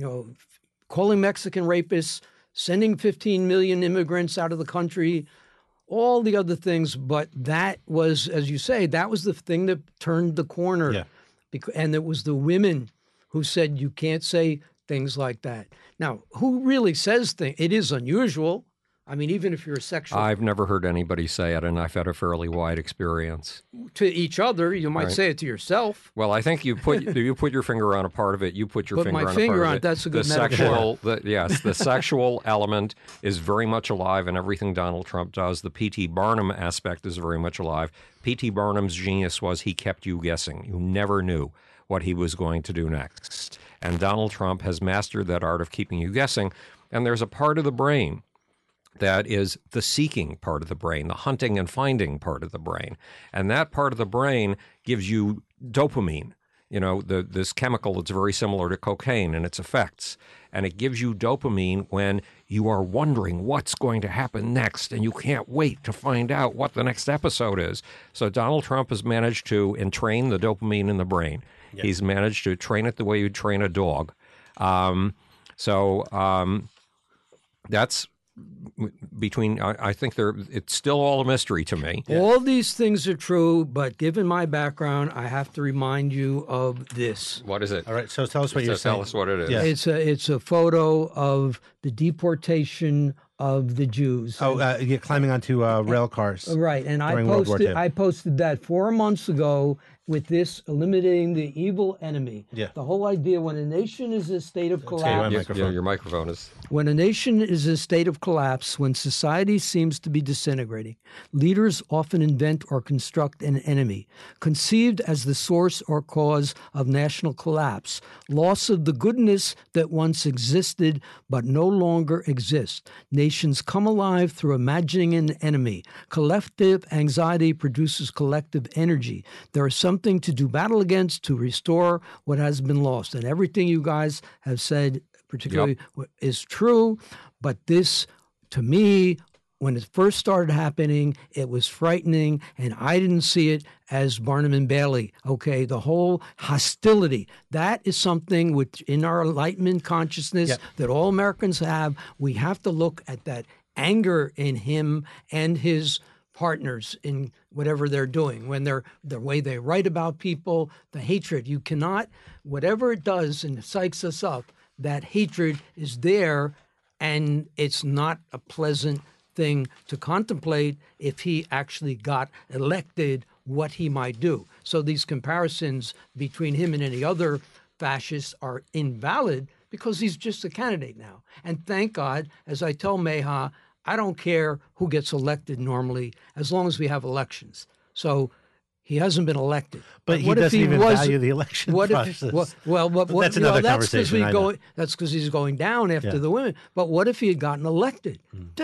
calling Mexican rapists, sending 15 million immigrants out of the country, all the other things. But that was, as you say, that was the thing that turned the corner. Yeah. And it was the women who said, you can't say things like that. Now, who really says things? It is unusual. I mean, even if you're a sexual... I've never heard anybody say it, and I've had a fairly wide experience. To each other, you might say it to yourself. Well, I think you put your finger on a part of it. You put your finger on a part of it. That's a good metaphor. The sexual element is very much alive in everything Donald Trump does. The P.T. Barnum aspect is very much alive. P.T. Barnum's genius was he kept you guessing. You never knew what he was going to do next. And Donald Trump has mastered that art of keeping you guessing. And there's a part of the brain that is the seeking part of the brain, the hunting and finding part of the brain. And that part of the brain gives you dopamine, this chemical that's very similar to cocaine and its effects. And it gives you dopamine when you are wondering what's going to happen next, and you can't wait to find out what the next episode is. So Donald Trump has managed to entrain the dopamine in the brain. Yes. He's managed to train it the way you'd train a dog. That's... I think it's still all a mystery to me. All these things are true, but given my background, I have to remind you of this. What is it? All right, so tell us what you're saying. Tell us what it is. Yeah. It's a photo of the deportation of the Jews. Climbing onto rail cars. Right, and I posted that 4 months ago with this eliminating the evil enemy. Yeah. The whole idea when a nation is in a state of collapse. Your microphone is. When a nation is in a state of collapse, when society seems to be disintegrating, leaders often invent or construct an enemy, conceived as the source or cause of national collapse, loss of the goodness that once existed but no longer exists. Nations come alive through imagining an enemy. Collective anxiety produces collective energy. There is something to do battle against to restore what has been lost. And everything you guys have said, particularly, is true. But this, to me, when it first started happening, it was frightening, and I didn't see it as Barnum and Bailey. Okay, the whole hostility, that is something which in our Enlightenment consciousness that all Americans have. We have to look at that anger in him and his partners in whatever they're doing, when the way they write about people, the hatred. You cannot, whatever it does and psychs us up, that hatred is there, and it's not a pleasant thing to contemplate if he actually got elected, what he might do. So these comparisons between him and any other fascist are invalid because he's just a candidate now. And thank God, as I tell Meha, I don't care who gets elected normally as long as we have elections. So he hasn't been elected. But he doesn't even value the election process. That's another conversation. That's because he's going down after the women. But what if he had gotten elected?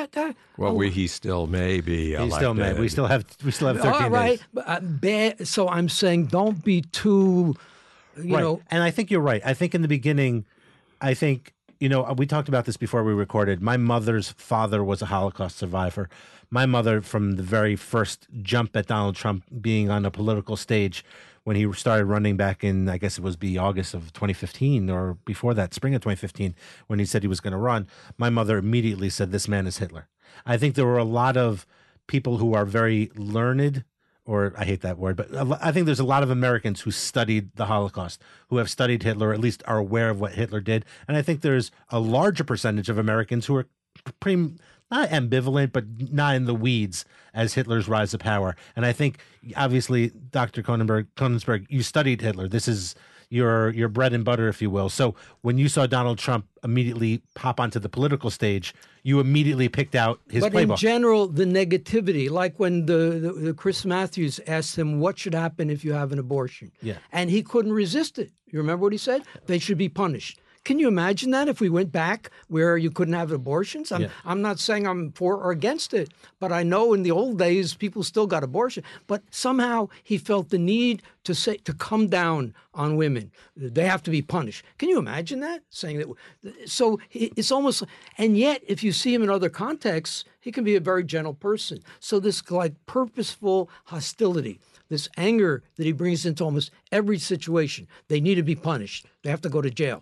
He still may be elected. He still may. We still have 13 all right. days. So I'm saying don't be too, you know. And I think you're right. I think in the beginning, we talked about this before we recorded. My mother's father was a Holocaust survivor. My mother, from the very first jump at Donald Trump being on a political stage when he started running back in, I guess it was August of 2015 or before that, spring of 2015, when he said he was going to run, my mother immediately said, this man is Hitler. I think there were a lot of people who are very learned, or I hate that word, but I think there's a lot of Americans who studied the Holocaust, who have studied Hitler, or at least are aware of what Hitler did. And I think there's a larger percentage of Americans who are pretty, not ambivalent, but not in the weeds as Hitler's rise to power. And I think, obviously, Dr. Konigsberg, you studied Hitler. This is your bread and butter, if you will. So when you saw Donald Trump immediately pop onto the political stage, you immediately picked out his but playbook. In general, the negativity, like when the Chris Matthews asked him, what should happen if you have an abortion? Yeah. And he couldn't resist it. You remember what he said? They should be punished. Can you imagine that if we went back where you couldn't have abortions? I'm not saying I'm for or against it, but I know in the old days people still got abortion. But somehow he felt the need to come down on women. They have to be punished. Can you imagine that? Saying that. So it's almost, and yet if you see him in other contexts, he can be a very gentle person. So this like purposeful hostility, this anger that he brings into almost every situation, they need to be punished. They have to go to jail.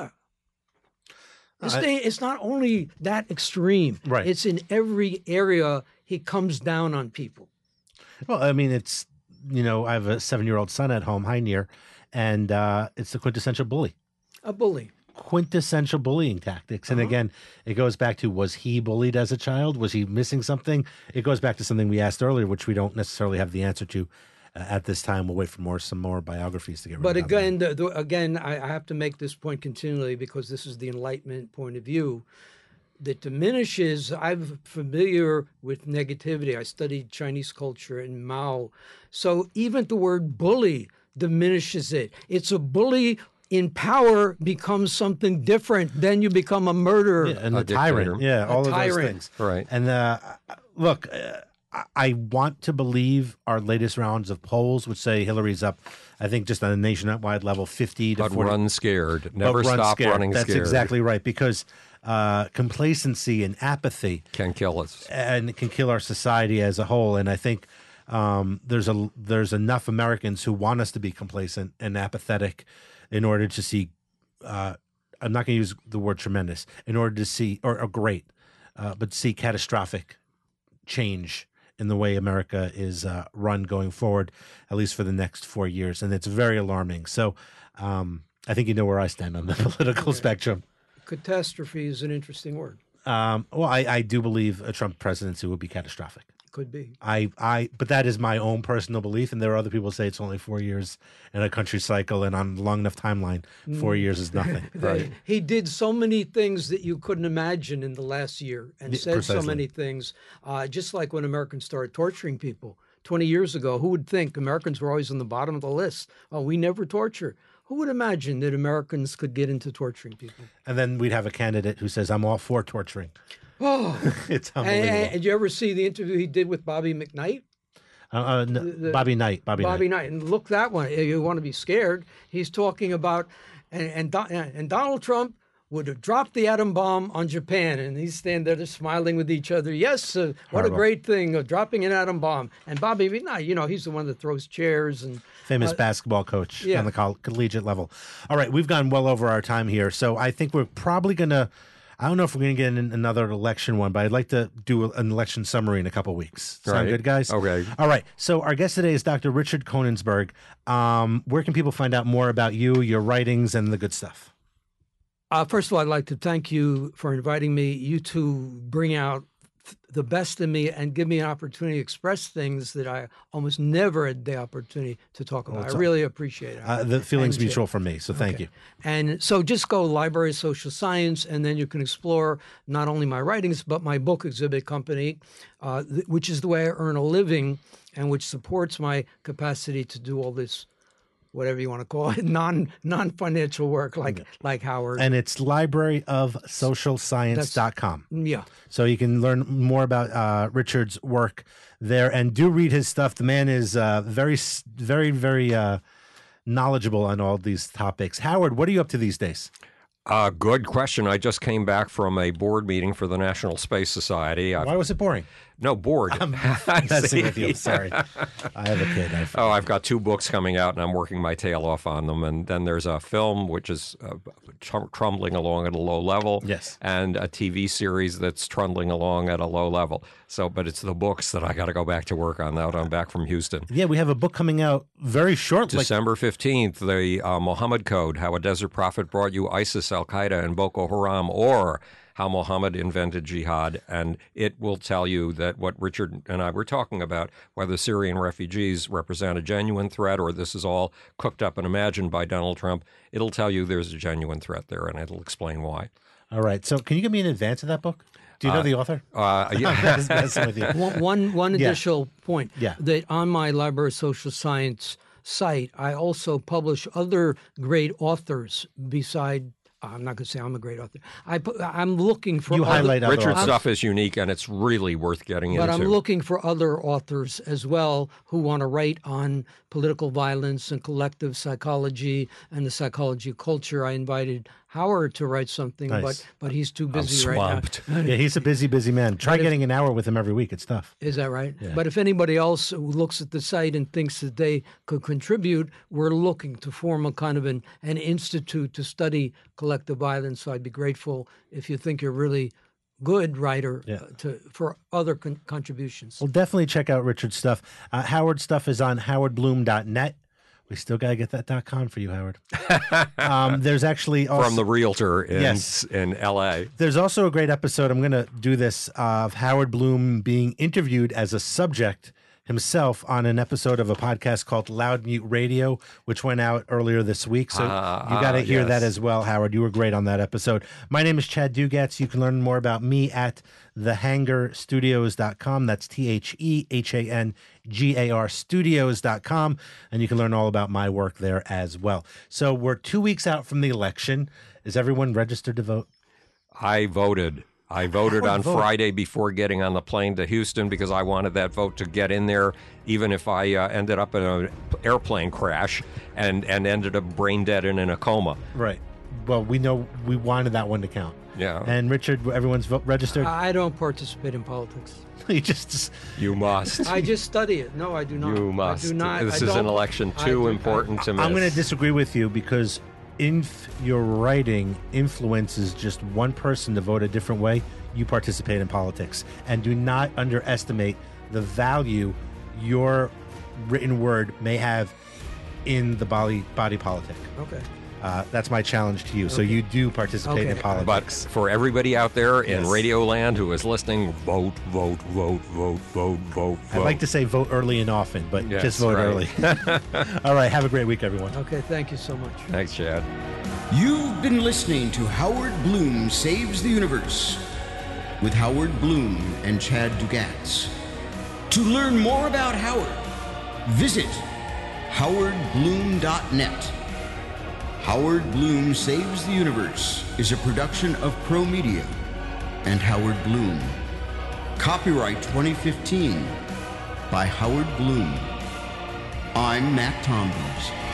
It's not only that extreme. Right. It's in every area he comes down on people. Well, I mean, it's, I have a 7-year-old son at home, Heinier, and it's the quintessential bully. A bully. Quintessential bullying tactics. And again, it goes back to, was he bullied as a child? Was he missing something? It goes back to something we asked earlier, which we don't necessarily have the answer to at this time. We'll wait for some more biographies to get rid But of. again, I have to make this point continually because this is the Enlightenment point of view that diminishes. I'm familiar with negativity. I studied Chinese culture and Mao. So even the word bully diminishes it. It's a bully in power becomes something different. Then you become a murderer. Yeah, and a tyrant. Yeah, all of those things. Right. And look, I want to believe our latest rounds of polls, which say Hillary's up, I think just on a nationwide level, 50 to 40. But run scared. Never stop running scared. That's exactly right, because complacency and apathy can kill us. And it can kill our society as a whole. And I think there's enough Americans who want us to be complacent and apathetic in order to see, I'm not going to use the word tremendous, in order to see, or great, but see catastrophic change in the way America is run going forward, at least for the next 4 years. And it's very alarming. So I think you know where I stand on the political spectrum. Catastrophe is an interesting word. Well, I do believe a Trump presidency would be catastrophic. Could be. But that is my own personal belief, and there are other people who say it's only 4 years in a country cycle, and on a long enough timeline, 4 years is nothing. Right. He did so many things that you couldn't imagine in the last year, and said Precisely. so many things. Just like when Americans started torturing people 20 years ago, who would think Americans were always on the bottom of the list? Oh, we never torture. Who would imagine that Americans could get into torturing people? And then we'd have a candidate who says, I'm all for torturing. Oh, it's unbelievable. And did you ever see the interview he did with Bobby McKnight? Bobby Knight. Bobby Knight. And look that one. You want to be scared. He's talking about, and Donald Trump would have dropped the atom bomb on Japan. And he's standing there just smiling with each other. Yes, what a great thing, dropping an atom bomb. And Bobby McKnight, he's the one that throws chairs. And famous basketball coach on the collegiate level. All right, we've gone well over our time here. So I think we're probably going to, I don't know if we're going to get another election one, but I'd like to do an election summary in a couple weeks. Sound good, guys? Okay. All right. So our guest today is Dr. Richard Konigsberg. Where can people find out more about you, your writings, and the good stuff? First of all, I'd like to thank you for inviting me. You two bring out the best in me and give me an opportunity to express things that I almost never had the opportunity to talk about. I really appreciate it. The feeling's mutual for me, so thank you. And so just go Library of Social Science, and then you can explore not only my writings, but my book exhibit company, which is the way I earn a living and which supports my capacity to do all this, whatever you want to call it, non-financial work like Howard. And it's libraryofsocialscience.com. Yeah. So you can learn more about Richard's work there, and do read his stuff. The man is very, very, very knowledgeable on all these topics. Howard, what are you up to these days? Good question. I just came back from a board meeting for the National Space Society. Why was it boring? No, bored. I'm messing with you. Sorry. I have a kid. I've got 2 books coming out, and I'm working my tail off on them. And then there's a film, which is trundling along at a low level. Yes. And a TV series that's trundling along at a low level. But it's the books that I got to go back to work on now that I'm back from Houston. Yeah, we have a book coming out very shortly. December 15th, the Muhammad Code, How a Desert Prophet Brought You ISIS, Al-Qaeda, and Boko Haram, or How Muhammad Invented Jihad. And it will tell you that what Richard and I were talking about, whether Syrian refugees represent a genuine threat or this is all cooked up and imagined by Donald Trump, it'll tell you there's a genuine threat there, and it'll explain why. All right. So can you give me an advance of that book? Do you know the author? Yeah. I'm just messing with you. One additional point. Yeah. That on my Library of Social Science site, I also publish other great authors beside. I'm not going to say I'm a great author. I'm looking for. You highlight other Richard's authors. stuff is unique, and it's really worth getting into. But I'm looking for other authors as well who want to write on political violence and collective psychology and the psychology of culture. I invited Howard to write something, Nice. but he's too busy I'm right swamped. now. Yeah, he's a busy man. Try getting an hour with him every week. It's tough. Is that right? Yeah. But if anybody else who looks at the site and thinks that they could contribute, we're looking to form a kind of an institute to study collective violence. So I'd be grateful if you think you're really good writer for other contributions. Well, definitely check out Richard's stuff. Howard's stuff is on howardbloom.net. We still got to get that .com for you, Howard. There's actually also, From the Realtor in, Yes. in L.A. There's also a great episode. I'm going to do this of Howard Bloom being interviewed as a subject himself on an episode of a podcast called Loud Mute Radio, which went out earlier this week. So you got to hear that as well, Howard. You were great on that episode. My name is Chad Dugatz. You can learn more about me at thehangarstudios.com. That's TheHangar studios.com. And you can learn all about my work there as well. So we're 2 weeks out from the election. Is everyone registered to vote? I voted. I voted on vote? Friday before getting on the plane to Houston because I wanted that vote to get in there, even if I ended up in an airplane crash and ended up brain dead and in a coma. Right. Well, we know we wanted that one to count. Yeah. And Richard, everyone's registered? I don't participate in politics. You just You must. I just study it. No, I do not. You must. I do not. This I is an don't- election I too do- important to miss. I'm going to disagree with you because if your writing influences just one person to vote a different way, you participate in politics. And do not underestimate the value your written word may have in the body politic. Okay. That's my challenge to you. So you do participate in Okay. politics. But for everybody out there in Yes. Radio Land who is listening, vote, vote, vote, vote, vote, vote, I'd like to say vote early and often, but Yes, just vote right. early. All right. Have a great week, everyone. Okay. Thank you so much. Thanks, Chad. You've been listening to Howard Bloom Saves the Universe with Howard Bloom and Chad Dugatz. To learn more about Howard, visit howardbloom.net. Howard Bloom Saves the Universe is a production of Pro Media and Howard Bloom. Copyright 2015 by Howard Bloom. I'm Matt Tombs.